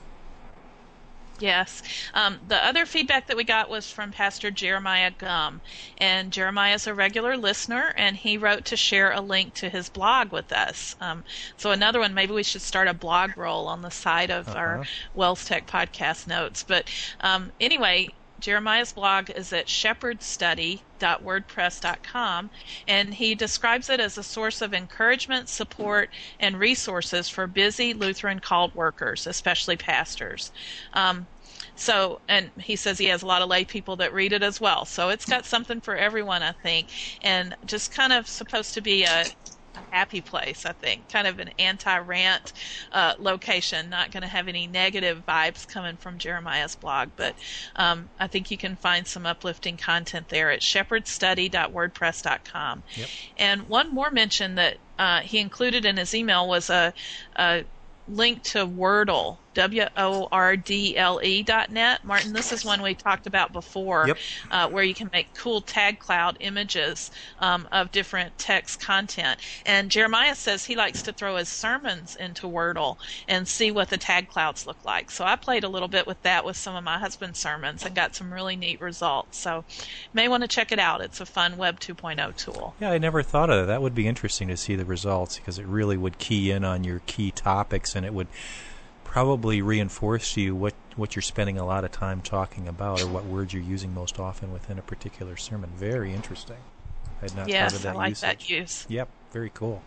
Yes. Um, the other feedback that we got was from Pastor Jeremiah Gum. And Jeremiah is a regular listener, and he wrote to share a link to his blog with us. Um, so another one, maybe we should start a blog roll on the side of uh-huh. our Wells Tech podcast notes. But um, anyway, Jeremiah's blog is at shepherd study dot wordpress dot com, and he describes it as a source of encouragement, support, and resources for busy Lutheran called workers, especially pastors. Um, so, and he says he has a lot of lay people that read it as well. So it's got something for everyone, I think, and just kind of supposed to be a happy place, I think, kind of an anti-rant uh, location, not going to have any negative vibes coming from Jeremiah's blog, but um, I think you can find some uplifting content there at shepherd study dot wordpress dot com. Yep. And one more mention that uh, he included in his email was a, a link to Wordle, W O R D L E dot net. Martin, this is one we talked about before, yep. uh, where you can make cool tag cloud images um, of different text content. And Jeremiah says he likes to throw his sermons into Wordle and see what the tag clouds look like. So I played a little bit with that with some of my husband's sermons and got some really neat results. So you may want to check it out. It's a fun Web two point oh tool. Yeah, I never thought of that. That would be interesting to see the results, because it really would key in on your key topics, and it would probably reinforce to you what, what you're spending a lot of time talking about, or what words you're using most often within a particular sermon. Very interesting. I had not yes, thought of that I like usage. that use. Yep, very cool.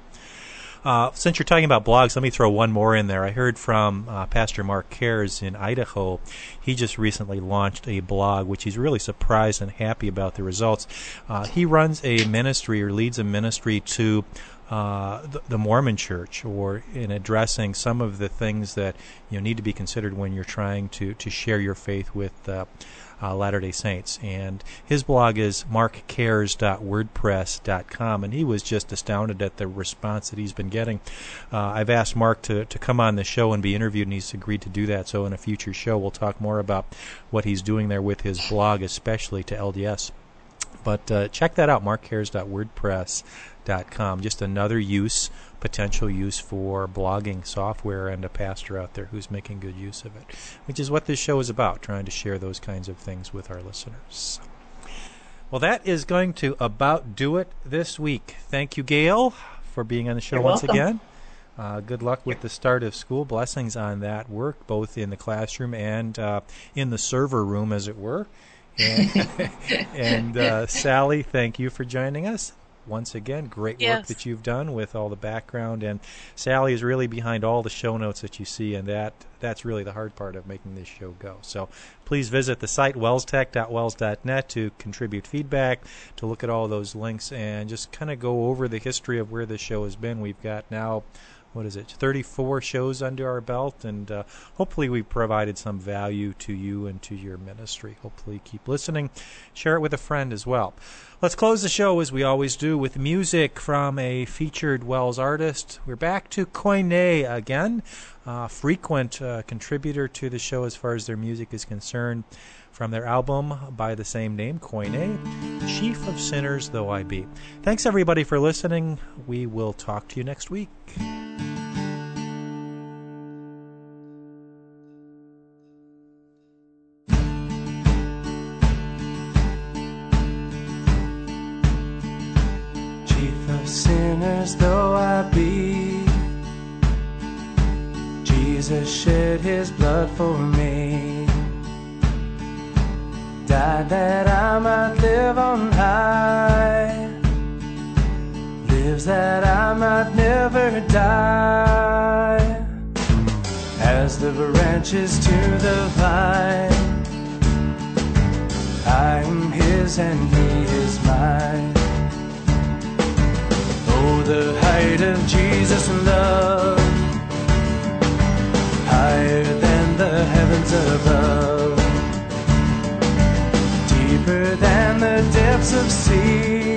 Uh, since you're talking about blogs, let me throw one more in there. I heard from uh, Pastor Mark Cares in Idaho. He just recently launched a blog, which he's really surprised and happy about the results. Uh, he runs a ministry, or leads a ministry to Uh, the, the Mormon Church, or in addressing some of the things that you know need to be considered when you're trying to, to share your faith with uh, uh, Latter-day Saints. And his blog is mark cares dot wordpress dot com, and he was just astounded at the response that he's been getting. Uh, I've asked Mark to, to come on the show and be interviewed, and he's agreed to do that. So in a future show, we'll talk more about what he's doing there with his blog, especially to L D S. But uh, check that out, mark cares dot wordpress dot com. Just another use, potential use for blogging software, and a pastor out there who's making good use of it, which is what this show is about, trying to share those kinds of things with our listeners. Well, that is going to about do it this week. Thank you, Gail, for being on the show You're once welcome. again. Uh, good luck with the start of school. Blessings on that work, both in the classroom and uh, in the server room, as it were. And, and uh, Sally, thank you for joining us. Once again, great work yes. that you've done with all the background. And Sally is really behind all the show notes that you see, and that that's really the hard part of making this show go. So please visit the site, wells tech dot wells dot net, to contribute feedback, to look at all those links, and just kind of go over the history of where this show has been. We've got now, what is it, thirty-four shows under our belt, and uh, hopefully we provided some value to you and to your ministry. Hopefully keep listening. Share it with a friend as well. Let's close the show, as we always do, with music from a featured Wells artist. We're back to Koine again, a frequent uh, contributor to the show as far as their music is concerned, from their album by the same name, Koine, Chief of Sinners Though I Be. Thanks, everybody, for listening. We will talk to you next week. Sinners though I be, Jesus shed his blood for me, died that I might live on high, lives that I might never die. As the branches to the vine, I am his and he is mine. Oh, the height of Jesus' love, higher than the heavens above, deeper than the depths of sea,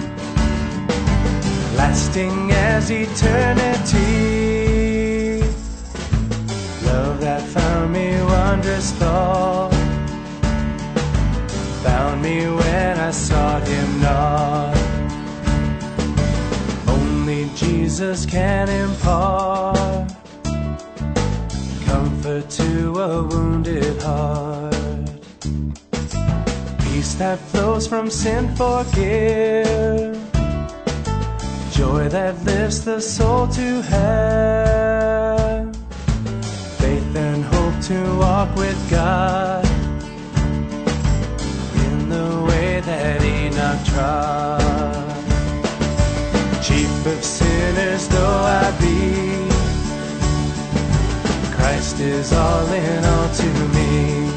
lasting as eternity. Love that found me wondrous thought, found me when I sought him not. Only Jesus can impart comfort to a wounded heart, peace that flows from sin forgive, joy that lifts the soul to have, faith and hope to walk with God in the way that Enoch trod. Chief of sinners though I be, Christ is all in all to me.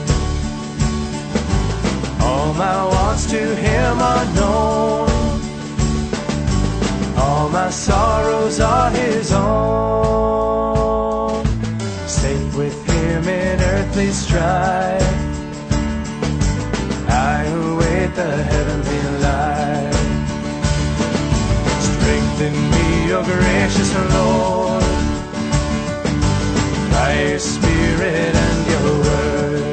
All my wants to him are known, all my sorrows are his own. Safe with him in earthly strife, I await the heavenly life. Strengthen me, O gracious Lord, by your Spirit and your word.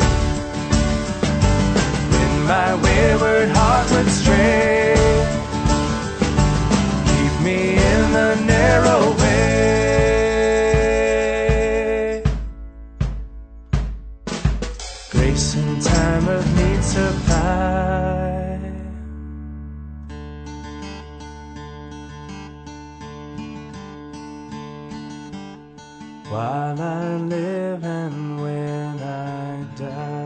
When my wayward heart would stray, keep me in the narrow way. Grace in time of need supply, while I live and when I die.